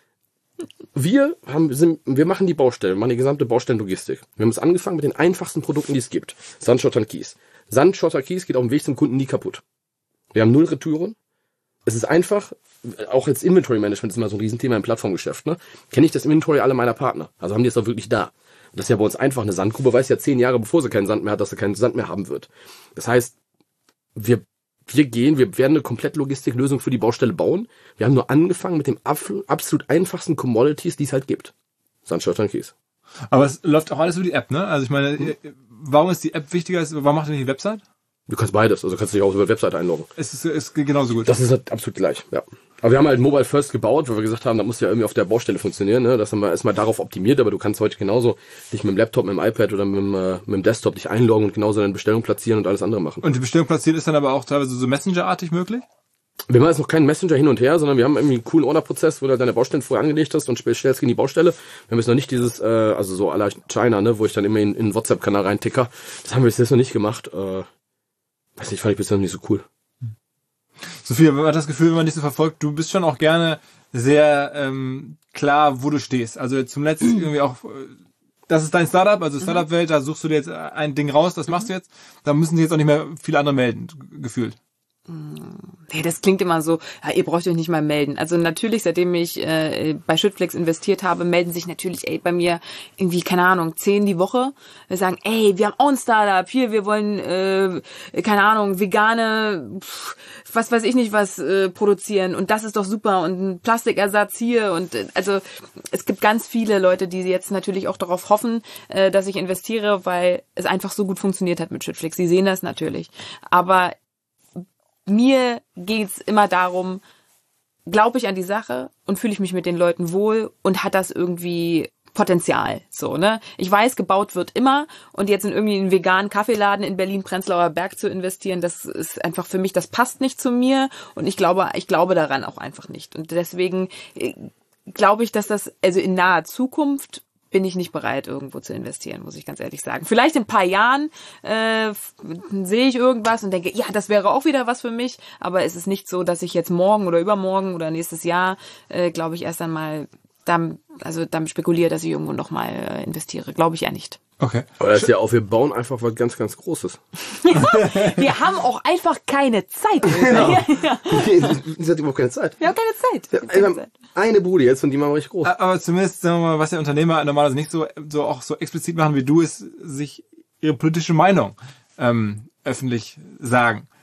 Wir haben, sind, wir machen die Baustelle, machen die gesamte Baustellenlogistik. Wir haben es angefangen mit den einfachsten Produkten, die es gibt. Sand, Schotter und Kies. Sand, Schotter, Kies geht auf dem Weg zum Kunden nie kaputt. Wir haben null Retouren. Es ist einfach, auch jetzt Inventory Management ist immer so ein Riesenthema im Plattformgeschäft, ne? Kenne ich das Inventory aller meiner Partner. Also haben die es auch wirklich da. Und das ist ja bei uns einfach. Eine Sandgrube weiß ja zehn Jahre, bevor sie keinen Sand mehr hat, dass sie keinen Sand mehr haben wird. Das heißt, wir, wir gehen, wir werden eine komplette Logistiklösung für die Baustelle bauen. Wir haben nur angefangen mit dem absolut einfachsten Commodities, die es halt gibt. Sand, Schotter und Kies. Aber es läuft auch alles über die App, ne? Also ich meine, hm. warum ist die App wichtiger? Warum macht ihr nicht die Website? Du kannst beides, also kannst du dich auch über die Website einloggen. Es ist, ist genauso gut. Das ist halt absolut gleich, ja. Aber wir haben halt Mobile First gebaut, weil wir gesagt haben, da muss ja irgendwie auf der Baustelle funktionieren, ne? Das haben wir erstmal darauf optimiert, aber du kannst heute genauso dich mit dem Laptop, mit dem iPad oder mit dem, äh, mit dem Desktop dich einloggen und genauso deine Bestellung platzieren und alles andere machen. Und die Bestellung platzieren ist dann aber auch teilweise so Messenger-artig möglich? Wir machen jetzt noch keinen Messenger hin und her, sondern wir haben irgendwie einen coolen Orderprozess, wo du halt deine Baustellen vorher angelegt hast und bestellst in die Baustelle. Wir haben jetzt noch nicht dieses, äh, also so à la China, ne, wo ich dann immer in, in den WhatsApp-Kanal reinticker. Das haben wir jetzt noch nicht gemacht. Äh, weiß nicht, fand ich bisher noch nicht so cool. Sophia, man hat das Gefühl, wenn man dich so verfolgt, du bist schon auch gerne sehr ähm, klar, wo du stehst. Also zum letzten irgendwie auch, das ist dein Startup, also Startup-Welt, da suchst du dir jetzt ein Ding raus, das machst du jetzt. Da müssen sich jetzt auch nicht mehr viele andere melden, gefühlt. Hey, das klingt immer so, ja, ihr braucht euch nicht mal melden. Also natürlich, seitdem ich äh, bei Schüttflex investiert habe, melden sich natürlich ey, bei mir irgendwie, keine Ahnung, zehn die Woche. Wir sagen, ey, wir haben auch ein Startup, hier, wir wollen, äh, keine Ahnung, vegane, pff, was weiß ich nicht was, äh, produzieren und das ist doch super und ein Plastikersatz hier und äh, also es gibt ganz viele Leute, die jetzt natürlich auch darauf hoffen, äh, dass ich investiere, weil es einfach so gut funktioniert hat mit Schüttflex. Sie sehen das natürlich. Aber mir geht's immer darum, glaube ich an die Sache und fühle ich mich mit den Leuten wohl und hat das irgendwie Potenzial, so, ne? Ich weiß, gebaut wird immer und jetzt in irgendwie einen veganen Kaffeeladen in Berlin-Prenzlauer Berg zu investieren, das ist einfach für mich, das passt nicht zu mir und ich glaube, ich glaube daran auch einfach nicht und deswegen glaube ich, dass das, also in naher Zukunft bin ich nicht bereit, irgendwo zu investieren, muss ich ganz ehrlich sagen. Vielleicht in ein paar Jahren äh, sehe ich irgendwas und denke, ja, das wäre auch wieder was für mich, aber es ist nicht so, dass ich jetzt morgen oder übermorgen oder nächstes Jahr, äh, glaube ich, erst einmal dann, also dann spekuliere, dass ich irgendwo nochmal äh, investiere. Glaube ich ja nicht. Okay. Aber das ist ja auch, wir bauen einfach was ganz, ganz Großes. Wir haben auch einfach keine Zeit. Genau. Ja, ja. Ihr habt überhaupt keine Zeit. Wir haben keine Zeit. Wir haben Wir keine haben Zeit. eine Bude jetzt und die machen wir richtig groß. Aber zumindest, sagen wir mal, was der Unternehmer normalerweise nicht so, so auch so explizit machen wie du, ist sich ihre politische Meinung ähm, öffentlich sagen.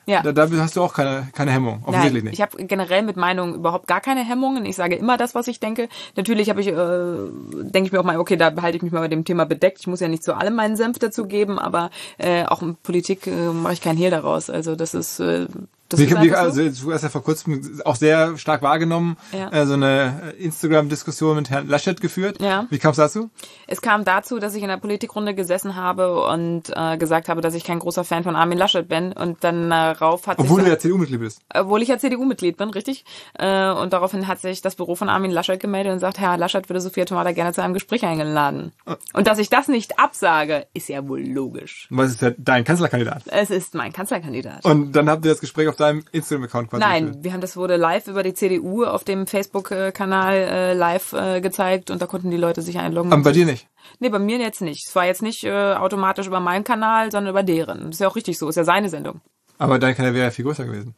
Ja. Da, da hast du auch keine, keine Hemmung, offensichtlich Nein, nicht. ich habe generell mit Meinungen überhaupt gar keine Hemmungen. Ich sage immer das, was ich denke. Natürlich habe ich, äh, denke ich mir auch mal, okay, da behalte ich mich mal bei dem Thema bedeckt. Ich muss ja nicht zu allem meinen Senf dazu geben, aber äh, auch in Politik äh, mache ich keinen Hehl daraus. Also das ist... Äh, Das Wie, ist wie, so. also du hast ja vor kurzem auch sehr stark wahrgenommen, Ja. äh, so eine Instagram-Diskussion mit Herrn Laschet geführt. Ja. Wie kam es dazu? Es kam dazu, dass ich in der Politikrunde gesessen habe und äh, gesagt habe, dass ich kein großer Fan von Armin Laschet bin. Und dann äh, rauf hat Obwohl sich... du ja C D U-Mitglied bist. Obwohl ich ja C D U-Mitglied bin, richtig. Äh, und daraufhin hat sich das Büro von Armin Laschet gemeldet und sagt, Herr Laschet würde Sophia Tomala gerne zu einem Gespräch eingeladen. Und dass ich das nicht absage, ist ja wohl logisch. Was ist ja dein Kanzlerkandidat? Es ist mein Kanzlerkandidat. Und dann habt ihr das Gespräch auf deinem Instagram-Account quasi Nein, geführt. wir haben das wurde live über die C D U auf dem Facebook-Kanal äh, live äh, gezeigt und da konnten die Leute sich einloggen. Aber bei dir nicht? Nee, bei mir jetzt nicht. Es war jetzt nicht äh, automatisch über meinen Kanal, sondern über deren. Das ist ja auch richtig so, ist ja seine Sendung. Aber dein Kanal wäre ja viel größer gewesen.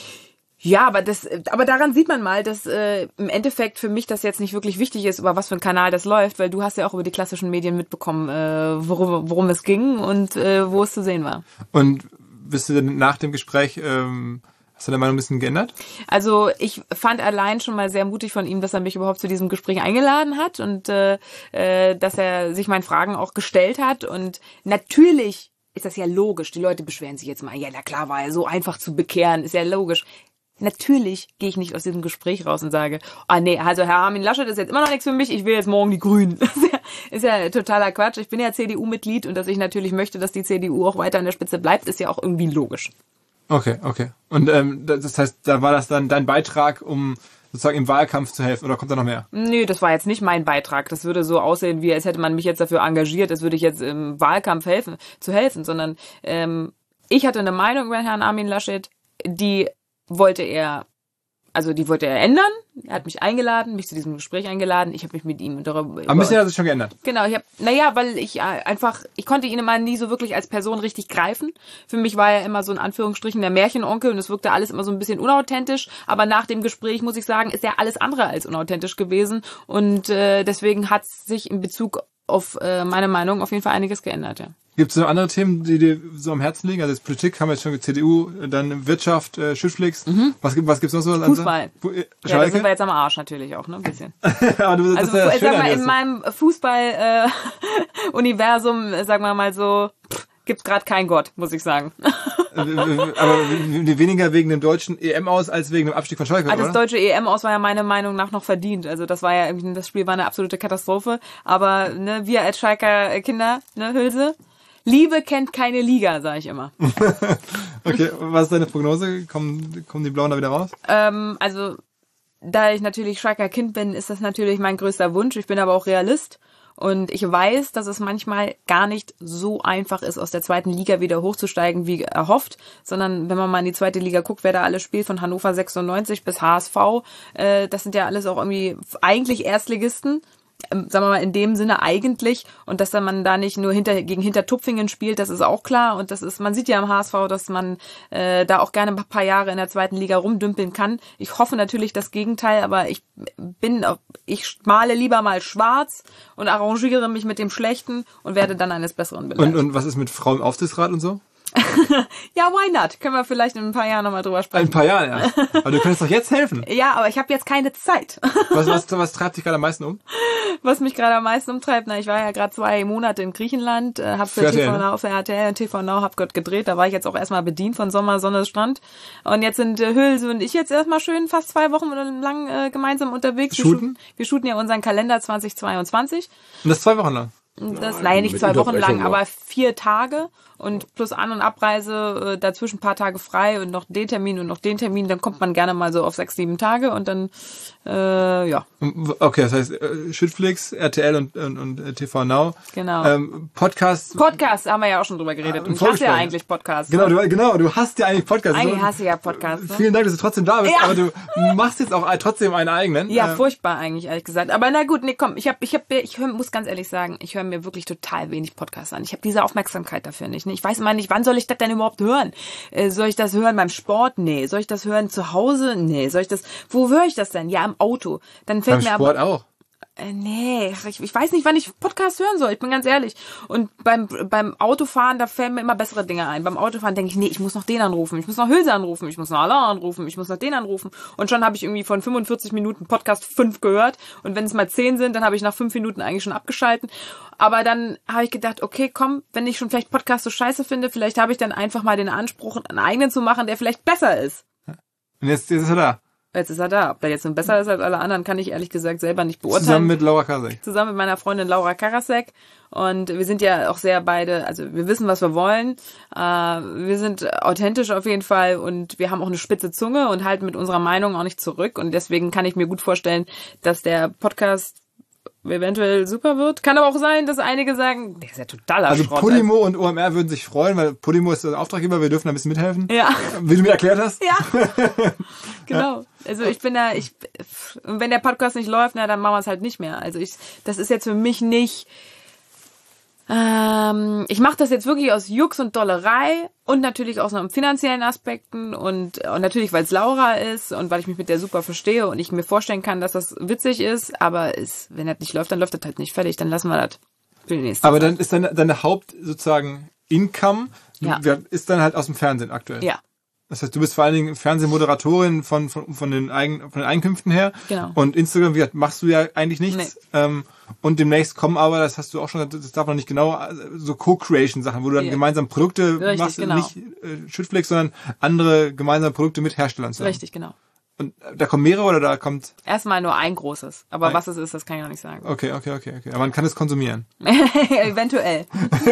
Ja, aber das, aber daran sieht man mal, dass äh, im Endeffekt für mich das jetzt nicht wirklich wichtig ist, über was für einen Kanal das läuft, weil du hast ja auch über die klassischen Medien mitbekommen, äh, worum, worum es ging und äh, wo es zu sehen war. Und bist du denn nach dem Gespräch, ähm, hast du deine Meinung ein bisschen geändert? Also ich fand allein schon mal sehr mutig von ihm, dass er mich überhaupt zu diesem Gespräch eingeladen hat und äh, äh, dass er sich meinen Fragen auch gestellt hat. Und natürlich ist das ja logisch. Die Leute beschweren sich jetzt mal, ja, na klar, war ja so einfach zu bekehren, ist ja logisch. Natürlich gehe ich nicht aus diesem Gespräch raus und sage, ah nee, also Herr Armin Laschet ist jetzt immer noch nichts für mich, ich will jetzt morgen die Grünen. Das ist ja, ist ja totaler Quatsch. Ich bin ja C D U-Mitglied und dass ich natürlich möchte, dass die C D U auch weiter an der Spitze bleibt, ist ja auch irgendwie logisch. Okay, okay. Und ähm, das heißt, da war das dann dein Beitrag, um sozusagen im Wahlkampf zu helfen, oder kommt da noch mehr? Nö, das war jetzt nicht mein Beitrag. Das würde so aussehen, wie als hätte man mich jetzt dafür engagiert, als würde ich jetzt im Wahlkampf helfen, zu helfen, sondern ähm, ich hatte eine Meinung über Herrn Armin Laschet, die wollte er, also die wollte er ändern. Er hat mich eingeladen, mich zu diesem Gespräch eingeladen. Ich habe mich mit ihm darüber... Ein bisschen hat es schon geändert. Genau, ich habe, naja, weil ich einfach, ich konnte ihn immer nie so wirklich als Person richtig greifen. Für mich war er immer so in Anführungsstrichen der Märchenonkel und es wirkte alles immer so ein bisschen unauthentisch. Aber nach dem Gespräch, muss ich sagen, ist er alles andere als unauthentisch gewesen. Und äh, deswegen hat sich in Bezug auf äh, meine Meinung auf jeden Fall einiges geändert, ja. Gibt es noch andere Themen, die dir so am Herzen liegen? Also jetzt Politik haben wir jetzt schon C D U, dann Wirtschaft, äh, Schüttflix. Mhm. Was gibt was gibt's noch so? Fußball. Fu- äh, Ja, da sind wir jetzt am Arsch natürlich auch, ne, ein bisschen. Aber du, das Also ist ja das sag Schöne mal, an in dir. meinem Fußball-Universum, äh, sagen wir mal so, pff, gibt's gerade keinen Gott, muss ich sagen. Aber weniger wegen dem deutschen E M aus als wegen dem Abstieg von Schalke, Ah, das oder? deutsche E M aus war ja meiner Meinung nach noch verdient. Also das war ja irgendwie, das Spiel war eine absolute Katastrophe. Aber ne, wir als Schalker Kinder, ne, Hülse, Liebe kennt keine Liga, sage ich immer. Okay, was ist deine Prognose? Kommen, kommen die Blauen da wieder raus? Ähm, also da ich natürlich Schalker Kind bin, ist das natürlich mein größter Wunsch. Ich bin aber auch Realist. Und ich weiß, dass es manchmal gar nicht so einfach ist, aus der zweiten Liga wieder hochzusteigen, wie erhofft, sondern wenn man mal in die zweite Liga guckt, wer da alles spielt, von Hannover sechsundneunzig bis H S V, äh, das sind ja alles auch irgendwie eigentlich Erstligisten, ähm, sagen wir mal in dem Sinne eigentlich, und dass dann man da nicht nur hinter gegen Hintertupfingen spielt, das ist auch klar, und das ist, man sieht ja im H S V, dass man äh, da auch gerne ein paar Jahre in der zweiten Liga rumdümpeln kann. Ich hoffe natürlich das Gegenteil, aber ich bin, ich male lieber mal schwarz und arrangiere mich mit dem Schlechten und werde dann eines Besseren belehrt. Und, und was ist mit Frauen im Aufsichtsrat und so? Ja, why not? Können wir vielleicht in ein paar Jahren nochmal drüber sprechen. Ein paar Jahre, ja. Aber du könntest doch jetzt helfen. Ja, aber ich habe jetzt keine Zeit. Was, was, was treibt dich gerade am meisten um? Was mich gerade am meisten umtreibt, na, ich war ja gerade zwei Monate in Griechenland, äh, hab für, Für T V R T L, Now, für R T L und T V Now, hab dort gedreht, da war ich jetzt auch erstmal bedient von Sommer, Sonne, Strand. Und jetzt sind äh, Hülse und ich jetzt erstmal schön fast zwei Wochen lang äh, gemeinsam unterwegs. Wir Shooten? shooten, wir shooten ja unseren Kalender zwanzig zweiundzwanzig. Und das zwei Wochen lang. Das, Ja, nein, nicht mit zwei Wochen lang, Unterbrechung noch. aber vier Tage und plus An- und Abreise, äh, dazwischen ein paar Tage frei und noch den Termin und noch den Termin, dann kommt man gerne mal so auf sechs, sieben Tage und dann, äh, ja, Okay, das heißt äh, Schüttflix, R T L und, und, und äh, T V Now. genau. Ähm, Podcast. Podcast haben wir ja auch schon drüber geredet Ah, und ich hasse Vorgespräch. ja eigentlich Podcasts. Genau, ne? du, genau, du hast ja eigentlich Podcast. Eigentlich So, hasse ich ja Podcasts. Ne? Vielen Dank, dass du trotzdem da bist, Ja. aber du machst jetzt auch trotzdem einen eigenen. Ja, Äh, furchtbar eigentlich, ehrlich gesagt. Aber na gut, nee, komm, ich hab, ich hab, ich hör, muss ganz ehrlich sagen, ich höre mir wirklich total wenig Podcasts an. Ich habe diese Aufmerksamkeit dafür nicht. Ne? Ich weiß immer nicht, wann soll ich das denn überhaupt hören? Äh, soll ich das hören beim Sport? Nee. Soll ich das hören zu Hause? Nee. Soll ich das, wo höre ich das denn? Ja, im Auto. Dann fällt beim mir Sport aber, auch. Äh, nee, ich, ich weiß nicht, wann ich Podcast hören soll, ich bin ganz ehrlich. Und beim beim Autofahren, da fällen mir immer bessere Dinge ein. Beim Autofahren denke ich, nee, ich muss noch den anrufen, ich muss noch Hülse anrufen, ich muss noch Alain anrufen, ich muss noch den anrufen. Und schon habe ich irgendwie von fünfundvierzig Minuten Podcast fünf gehört. Und wenn es mal zehn sind, dann habe ich nach fünf Minuten eigentlich schon abgeschalten. Aber dann habe ich gedacht, okay, komm, wenn ich schon vielleicht Podcast so scheiße finde, vielleicht habe ich dann einfach mal den Anspruch, einen eigenen zu machen, der vielleicht besser ist. Und jetzt, jetzt ist er da. Jetzt ist er da. Ob der jetzt nun besser ist als alle anderen, kann ich ehrlich gesagt selber nicht beurteilen. Zusammen mit Laura Karasek. Zusammen mit meiner Freundin Laura Karasek. Und wir sind ja auch sehr beide, also wir wissen, was wir wollen. Äh, wir sind authentisch auf jeden Fall und wir haben auch eine spitze Zunge und halten mit unserer Meinung auch nicht zurück. Und deswegen kann ich mir gut vorstellen, dass der Podcast eventuell super wird. Kann aber auch sein, dass einige sagen, der ist ja totaler Also Schrott. Podimo und O M R würden sich freuen, weil Podimo ist der Auftraggeber, wir dürfen da ein bisschen mithelfen. Ja. Wie du mir erklärt hast. Ja, genau. Also ich bin da, ich, wenn der Podcast nicht läuft, na, dann machen wir es halt nicht mehr. Also ich, das ist jetzt für mich nicht, ähm, ich mache das jetzt wirklich aus Jux und Dollerei und natürlich aus einem finanziellen Aspekten und, und natürlich, weil es Laura ist und weil ich mich mit der super verstehe und ich mir vorstellen kann, dass das witzig ist, aber ist, wenn das nicht läuft, dann läuft das halt nicht. Fertig, dann lassen wir das für die nächste Aber Zeit. dann ist deine, deine Haupt sozusagen Income, Ja. ist dann halt aus dem Fernsehen aktuell. Ja. Das heißt, du bist vor allen Dingen Fernsehmoderatorin von, von, von, den, Eigen, von den Einkünften her. Genau. Und Instagram, wie gesagt, machst du ja eigentlich nichts. Nee. Ähm, und demnächst kommen aber, das hast du auch schon, das darf noch nicht genau, so Co-Creation-Sachen, wo du dann Ja. gemeinsam Produkte Richtig, machst, genau. nicht äh, Schüttflex, sondern andere gemeinsame Produkte mit Herstellern zusammen. Richtig, genau. Und da kommen mehrere oder da kommt... Erstmal nur ein großes, aber Ein- was es ist, das kann ich noch nicht sagen. Okay, okay, okay, okay. Aber man kann es konsumieren. Eventuell.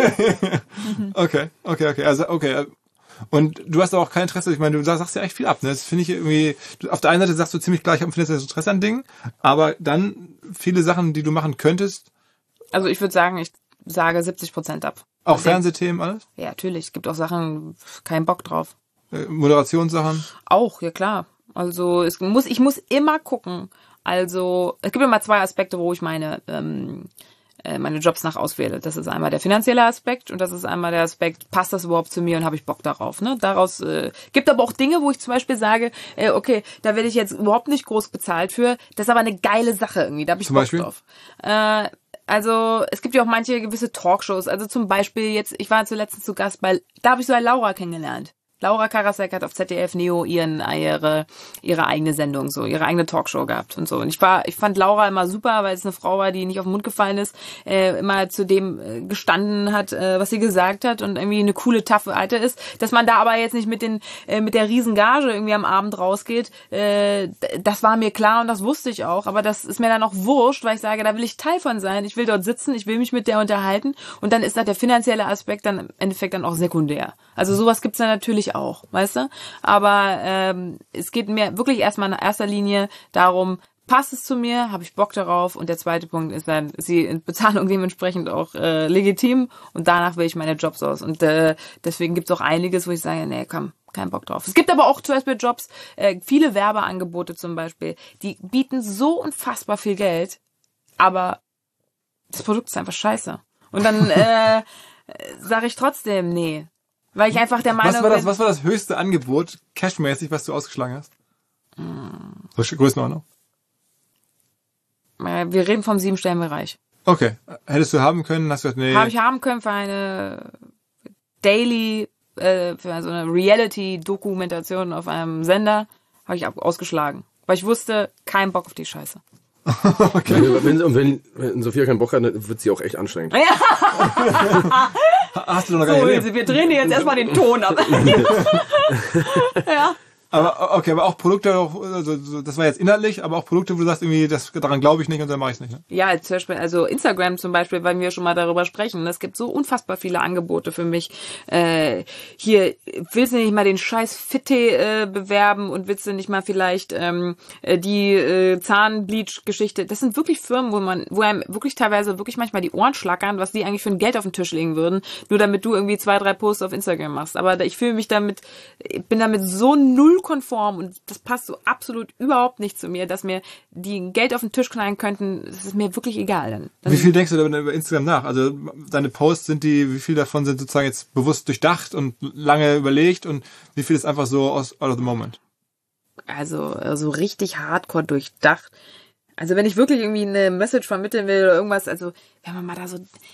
Okay, okay, okay. Also, okay. Und du hast aber auch kein Interesse, ich meine, du sagst ja echt viel ab, ne? Das finde ich irgendwie, du, auf der einen Seite sagst du ziemlich gleich, am finanzielles Interesse an Dingen, aber dann viele Sachen, die du machen könntest, Also ich würde sagen, ich sage siebzig Prozent ab. auch Den- Fernsehthemen, alles? Ja, natürlich. Es gibt auch Sachen, kein Bock drauf. Äh, Moderationssachen. Auch, ja klar. Also es muss, ich muss immer gucken. Also es gibt immer zwei Aspekte, wo ich meine ähm, äh, meine Jobs nach auswähle. Das ist einmal der finanzielle Aspekt und das ist einmal der Aspekt, passt das überhaupt zu mir und habe ich Bock darauf. Ne? Daraus äh, gibt aber auch Dinge, wo ich zum Beispiel sage, äh, okay, da werde ich jetzt überhaupt nicht groß bezahlt für. Das ist aber eine geile Sache irgendwie. Da habe ich Zum Bock Beispiel? drauf. Äh, Also es gibt ja auch manche gewisse Talkshows. Also zum Beispiel jetzt, ich war zuletzt zu Gast bei, da habe ich so eine Laura kennengelernt. Laura Karasek hat auf Z D F Neo ihren ihre ihre eigene Sendung, so ihre eigene Talkshow gehabt und so. Und ich war, ich fand Laura immer super, weil es eine Frau war, die nicht auf den Mund gefallen ist, äh, immer zu dem äh, gestanden hat, äh, was sie gesagt hat und irgendwie eine coole, taffe Alte ist. Dass man da aber jetzt nicht mit den äh, mit der riesen Gage irgendwie am Abend rausgeht, äh, das war mir klar und das wusste ich auch. Aber das ist mir dann auch wurscht, weil ich sage, da will ich Teil von sein. Ich will dort sitzen, ich will mich mit der unterhalten und dann ist da der finanzielle Aspekt dann im Endeffekt dann auch sekundär. Also sowas gibt's dann natürlich auch, weißt du? Aber ähm, es geht mir wirklich erstmal in erster Linie darum, passt es zu mir, habe ich Bock darauf und der zweite Punkt ist dann, ist die Bezahlung dementsprechend auch äh, legitim und danach wähle ich meine Jobs aus und äh, deswegen gibt's auch einiges, wo ich sage, nee, komm, kein Bock drauf. Es gibt aber auch zum Beispiel Jobs, äh, viele Werbeangebote zum Beispiel, die bieten so unfassbar viel Geld, aber das Produkt ist einfach scheiße. Und dann äh, sage ich trotzdem, nee. Weil ich einfach der Meinung Was war das, bin, was war das höchste Angebot, cashmäßig, was du ausgeschlagen hast? Mm. So Größenordnung. äh, wir reden vom Siebenstellenbereich. Okay. Hättest du haben können, hast du gesagt, nee. Habe ich haben können für eine Daily, äh, für so eine Reality-Dokumentation auf einem Sender, habe ich ab- ausgeschlagen. Weil ich wusste, kein Bock auf die Scheiße. Okay. Wenn, wenn, und wenn, wenn Sophia keinen Bock hat, dann wird sie auch echt anstrengend. Hast du doch noch gar So, nicht jetzt, erlebt. wir drehen hier jetzt erstmal den Ton ab. Ja. Aber okay, aber auch Produkte, auch, also, so, das war jetzt inhaltlich, aber auch Produkte, wo du sagst, irgendwie, das, daran glaube ich nicht und dann mache ich es nicht. Ne? Ja, zum Beispiel, also Instagram zum Beispiel, weil wir schon mal darüber sprechen. Es gibt so unfassbar viele Angebote für mich. Äh, hier, willst du nicht mal den scheiß Fitte äh, bewerben und willst du nicht mal vielleicht ähm, äh, die äh, Zahnbleach-Geschichte. Das sind wirklich Firmen, wo man, wo einem wirklich teilweise wirklich manchmal die Ohren schlackern, was die eigentlich für ein Geld auf den Tisch legen würden, nur damit du irgendwie zwei, drei Posts auf Instagram machst. Aber ich fühle mich damit, ich bin damit so null konform und das passt so absolut überhaupt nicht zu mir, dass mir die Geld auf den Tisch knallen könnten, das ist mir wirklich egal. Dann. Dann Wie viel denkst du da über Instagram nach? Also deine Posts, sind die, wie viel davon sind sozusagen jetzt bewusst durchdacht und lange überlegt und wie viel ist einfach so aus out of the moment? Also so richtig hardcore durchdacht Also wenn ich wirklich irgendwie eine Message vermitteln will oder irgendwas, also wenn man mal da so...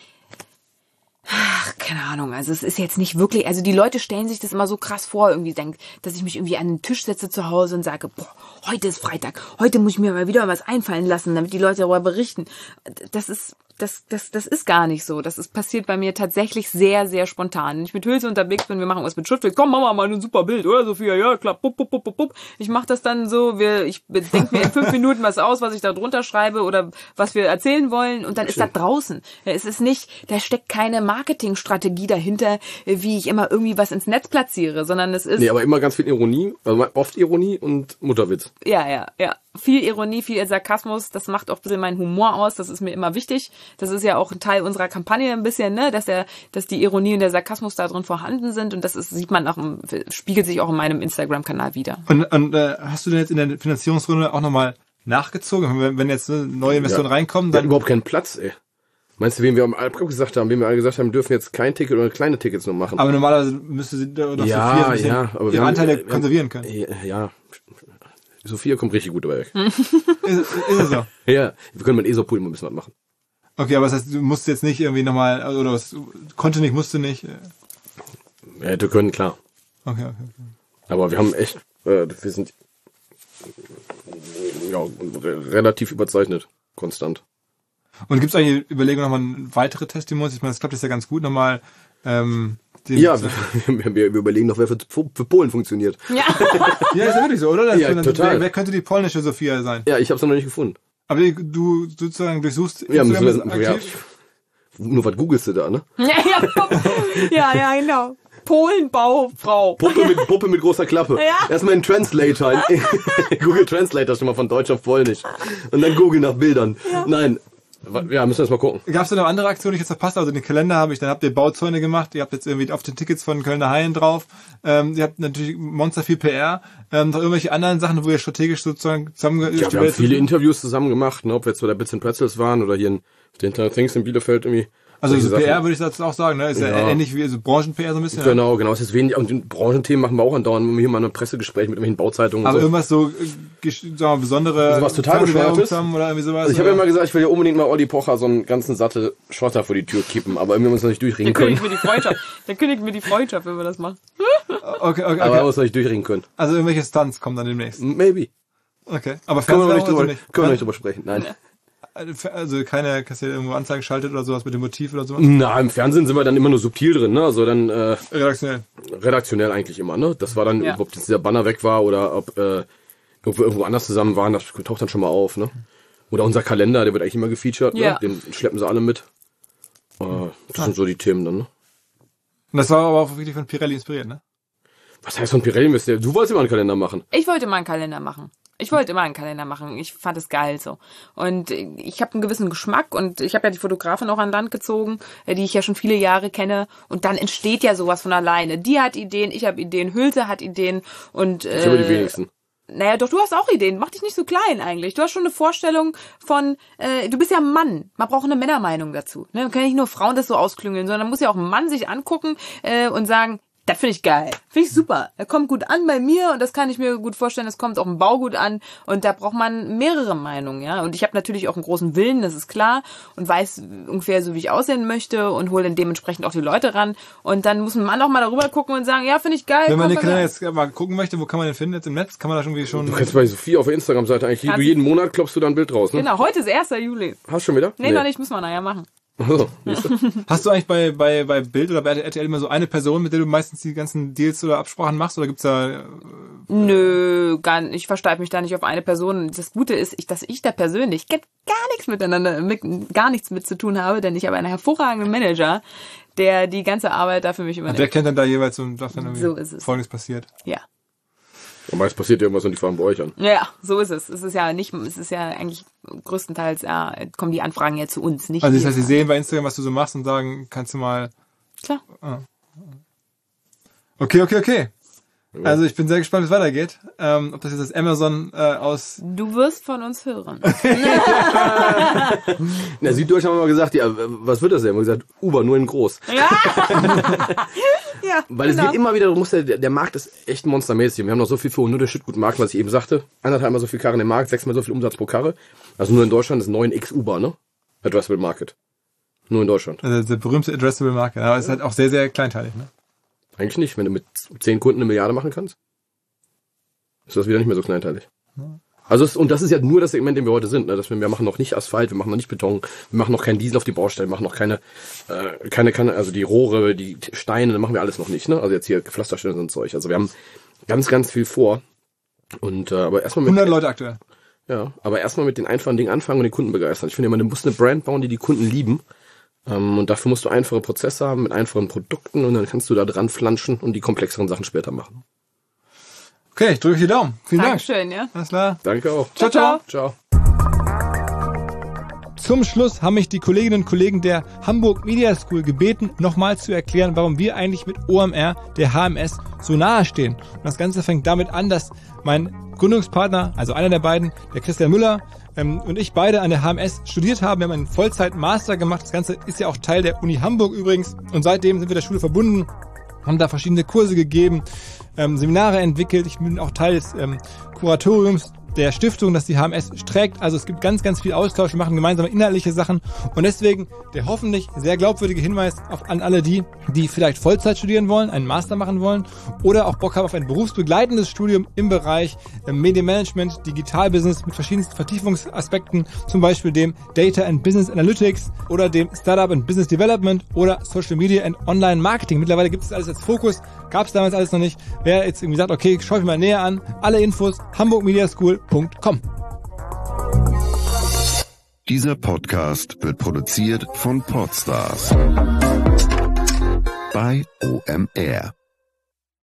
Ach, keine Ahnung, also es ist jetzt nicht wirklich, also die Leute stellen sich das immer so krass vor, irgendwie denkt, dass ich mich irgendwie an den Tisch setze zu Hause und sage, boah, heute ist Freitag, heute muss ich mir mal wieder was einfallen lassen, damit die Leute darüber berichten. Das ist, das, das, das ist gar nicht so. Das ist passiert bei mir tatsächlich sehr, sehr spontan. Wenn ich mit Hülse unterwegs bin, wir machen was mit Schriftflex, komm, Mama, mal ein super Bild, oder Sophia? Ja, klar, pup, pup, pup, pup, pup. Ich mache das dann so, wir, ich denke mir in fünf Minuten was aus, was ich da drunter schreibe oder was wir erzählen wollen und dann ist das draußen. Es ist nicht, da steckt keine Marketingstrategie dahinter, wie ich immer irgendwie was ins Netz platziere, sondern es ist... Nee, aber immer ganz viel Ironie, also oft Ironie und Mutterwitz. Ja, ja, ja. Viel Ironie, viel Sarkasmus, das macht auch ein bisschen meinen Humor aus, das ist mir immer wichtig. Das ist ja auch ein Teil unserer Kampagne ein bisschen, ne, dass der, dass die Ironie und der Sarkasmus da drin vorhanden sind und das ist, sieht man auch, im, spiegelt sich auch in meinem Instagram-Kanal wieder. Und, und äh, hast du denn jetzt in der Finanzierungsrunde auch nochmal nachgezogen? Wenn, wenn jetzt neue Investoren ja. reinkommen, dann... dann... überhaupt keinen Platz, ey. Meinst du, wen wir am Albtraum gesagt haben, wen wir alle gesagt haben, dürfen jetzt kein Ticket oder kleine Tickets nur machen? Aber normalerweise müsste sie doch ja, Sophia ja, aber ihre Anteile haben, konservieren können. Ja, Sophia kommt richtig gut dabei weg. ist, ist es so? Ja, wir können mit ESO-Pool mal ein bisschen was machen. Okay, aber das heißt, du musst jetzt nicht irgendwie nochmal, oder was, konnte nicht, musste nicht? Ja, hätte können, klar. Okay, okay, okay. Aber wir haben echt, äh, wir sind ja, relativ überzeichnet, konstant. Und gibt es eigentlich Überlegungen nochmal weitere Testimonials? Ich meine, das klappt jetzt ja ganz gut nochmal. Ähm, ja, wir, wir, wir überlegen noch, wer für, für Polen funktioniert. Ja, ja, ist ja wirklich so, oder? Das ja, dann, total. Wer, wer könnte die polnische Sophia sein? Ja, ich habe es noch nicht gefunden. Aber du sozusagen durchsuchst... Ja, müssen wir, aktiv? ja, nur was googelst du da, ne? ja, ja, ja, ja, genau. Polenbaufrau. Puppe mit, Puppe mit großer Klappe. Ja. Erstmal in Translator. Google Translator schon mal von Deutsch auf Polnisch. Und dann Google nach Bildern. Ja. Nein. Ja, müssen wir jetzt mal gucken. Gab es da noch andere Aktionen, die ich jetzt verpasst habe? Also den Kalender habe ich, dann habt ihr Bauzäune gemacht, ihr habt jetzt irgendwie auf den Tickets von Kölner Haien drauf, ähm, ihr habt natürlich Monster viel P R, ähm, noch irgendwelche anderen Sachen, wo ihr strategisch sozusagen zusammen... Ja, wir haben viele Interviews zusammen gemacht, ne, ob wir jetzt bei der Bits and Pretzels waren oder hier in den Internet Things in Bielefeld irgendwie. Also so P R würde ich dazu auch sagen, ne? Ist ja, ja ähnlich wie also Branchen-P R so ein bisschen. Genau, ja. genau. Es ist wenig, und die Branchenthemen machen wir auch andauernd, wenn wir hier mal ein Pressegespräch mit irgendwelchen Bauzeitungen. Aber und so. irgendwas so, sagen wir mal, besondere... Also was total Bescheuertes. Oder irgendwie sowas. Also ich habe ja immer gesagt, ich will ja unbedingt mal Olli Pocher so einen ganzen Sattel Schotter vor die Tür kippen, aber irgendwie muss man nicht durchringen Der können. kündigt mir die Freundschaft. Der kündigt mir die Freundschaft, wenn wir das machen. Okay, okay, okay. Aber man muss nicht durchringen können. Also irgendwelche Stunts kommen dann demnächst. Maybe. Okay. Aber können wir noch nicht drüber, nicht? Können wir nicht drüber sprechen, nein. Ja. Also keine, dass ihr irgendwo Anzeigen schaltet oder sowas mit dem Motiv oder sowas? Na, im Fernsehen sind wir dann immer nur subtil drin, ne? Also dann äh, redaktionell. Redaktionell eigentlich immer, ne? Das war dann, ja. ob dieser Banner weg war oder ob äh, ob wir irgendwo anders zusammen waren, das taucht dann schon mal auf, ne? Oder unser Kalender, der wird eigentlich immer gefeatured, ja. ne? Den schleppen sie alle mit. Äh, das ah. sind so die Themen dann, ne? Und das war aber auch wirklich von Pirelli inspiriert, ne? Was heißt von Pirelli? Du wolltest immer einen Kalender machen. Ich wollte mal einen Kalender machen. Ich wollte immer einen Kalender machen. Ich fand es geil so. Und ich habe einen gewissen Geschmack und ich habe ja die Fotografin auch an Land gezogen, die ich ja schon viele Jahre kenne. Und dann entsteht ja sowas von alleine. Die hat Ideen, ich habe Ideen, Hülse hat Ideen und äh, ich habe die wenigsten. Naja, doch, du hast auch Ideen. Mach dich nicht so klein eigentlich. Du hast schon eine Vorstellung von, äh, du bist ja ein Mann. Man braucht eine Männermeinung dazu. Ne? Man kann nicht nur Frauen das so ausklüngeln, sondern muss ja auch ein Mann sich angucken äh, und sagen, das finde ich geil. Finde ich super. Er kommt gut an bei mir und das kann ich mir gut vorstellen. Das kommt auch im Bau gut an und da braucht man mehrere Meinungen, ja. Und ich habe natürlich auch einen großen Willen, das ist klar und weiß ungefähr so, wie ich aussehen möchte und hole dann dementsprechend auch die Leute ran. Und dann muss ein Mann auch mal darüber gucken und sagen, ja, finde ich geil. Wenn man den Kalender jetzt mal gucken möchte, wo kann man den finden jetzt im Netz? Kann man da schon irgendwie schon... Du kannst bei Sophie auf der Instagram-Seite eigentlich, du jeden Monat klopfst du da ein Bild raus, ne? Genau, heute ist erster Juli. Hast du schon wieder? Nee, nee, noch nicht, müssen wir nachher machen. Also, hast du eigentlich bei, bei, bei Bild oder bei R T L immer so eine Person, mit der du meistens die ganzen Deals oder Absprachen machst? Oder gibt's da... Äh, Nö, gar nicht. Ich versteife mich da nicht auf eine Person. Das Gute ist, ich, dass ich da persönlich gar nichts miteinander, mit, gar nichts mit zu tun habe, denn ich habe einen hervorragenden Manager, der die ganze Arbeit da für mich übernimmt. Und der kennt dann da jeweils und sagt dann irgendwie, so ist es. Folgendes passiert. Ja. Und meist passiert irgendwas und die fahren bei euch an. Ja, so ist es. Es ist ja nicht, es ist ja eigentlich größtenteils, ja, kommen die Anfragen ja zu uns, nicht. Also das heißt, sie sehen bei Instagram, was du so machst und sagen, kannst du mal... Klar. Ah. Okay, okay, okay. Also ich bin sehr gespannt, wie es weitergeht. Ähm, ob das jetzt das Amazon äh, aus... Du wirst von uns hören. Na, Süddeutschland haben wir mal gesagt, ja, was wird das denn? Wir haben gesagt, Uber, nur in groß. Ja. Ja, weil es genau. geht immer wieder, du musst ja, der, der Markt ist echt monstermäßig. Wir haben noch so viel für nur der Schüttgut-Markt, was ich eben sagte. Anderthalb mal so viel Karren im Markt, sechsmal so viel Umsatz pro Karre. Also nur in Deutschland ist neun X Uber, ne? Addressable Market. Nur in Deutschland. Also der berühmte Addressable Market. Aber es ist halt auch sehr, sehr kleinteilig, ne? Eigentlich nicht, wenn du mit zehn Kunden eine Milliarde machen kannst. Ist das wieder nicht mehr so kleinteilig. Ja. Also es, und das ist ja nur das Segment, in dem wir heute sind. Ne? Dass wir, wir machen noch nicht Asphalt, wir machen noch nicht Beton, wir machen noch keinen Diesel auf die Baustellen, wir machen noch keine, äh, keine, keine, also die Rohre, die Steine, da machen wir alles noch nicht. Ne? Also jetzt hier Pflastersteine und Zeug. Also wir haben ganz, ganz viel vor. Und äh, aber erstmal mit hundert Leute aktuell. Ja, aber erstmal mit den einfachen Dingen anfangen und den Kunden begeistern. Ich finde immer, du musst eine Brand bauen, die die Kunden lieben. Ähm, und dafür musst du einfache Prozesse haben mit einfachen Produkten und dann kannst du da dran flanschen und die komplexeren Sachen später machen. Okay, ich drücke die Daumen. Vielen Dankeschön, Dank. ja. Alles klar. Danke auch. Ciao, ciao. Ciao. Zum Schluss haben mich die Kolleginnen und Kollegen der Hamburg Media School gebeten, nochmal zu erklären, warum wir eigentlich mit O M R, der H M S, so nahe stehen. Und das Ganze fängt damit an, dass mein Gründungspartner, also einer der beiden, der Christian Müller, ähm, und ich beide an der H M S studiert haben. Wir haben einen Vollzeit-Master gemacht. Das Ganze ist ja auch Teil der Uni Hamburg übrigens. Und seitdem sind wir der Schule verbunden, haben da verschiedene Kurse gegeben, ähm, Seminare entwickelt. Ich bin auch Teil des ähm, Kuratoriums der Stiftung, das die H M S trägt. Also es gibt ganz, ganz viel Austausch. Wir machen gemeinsame inhaltliche Sachen. Und deswegen der hoffentlich sehr glaubwürdige Hinweis auf an alle die, die vielleicht Vollzeit studieren wollen, einen Master machen wollen oder auch Bock haben auf ein berufsbegleitendes Studium im Bereich Medienmanagement, Digitalbusiness mit verschiedensten Vertiefungsaspekten, zum Beispiel dem Data and Business Analytics oder dem Startup and Business Development oder Social Media and Online Marketing. Mittlerweile gibt es alles als Fokus. Gab es damals alles noch nicht. Wer jetzt irgendwie sagt, okay, schau ich mal näher an. Alle Infos hamburg media school punkt com. Dieser Podcast wird produziert von Podstars bei O M R.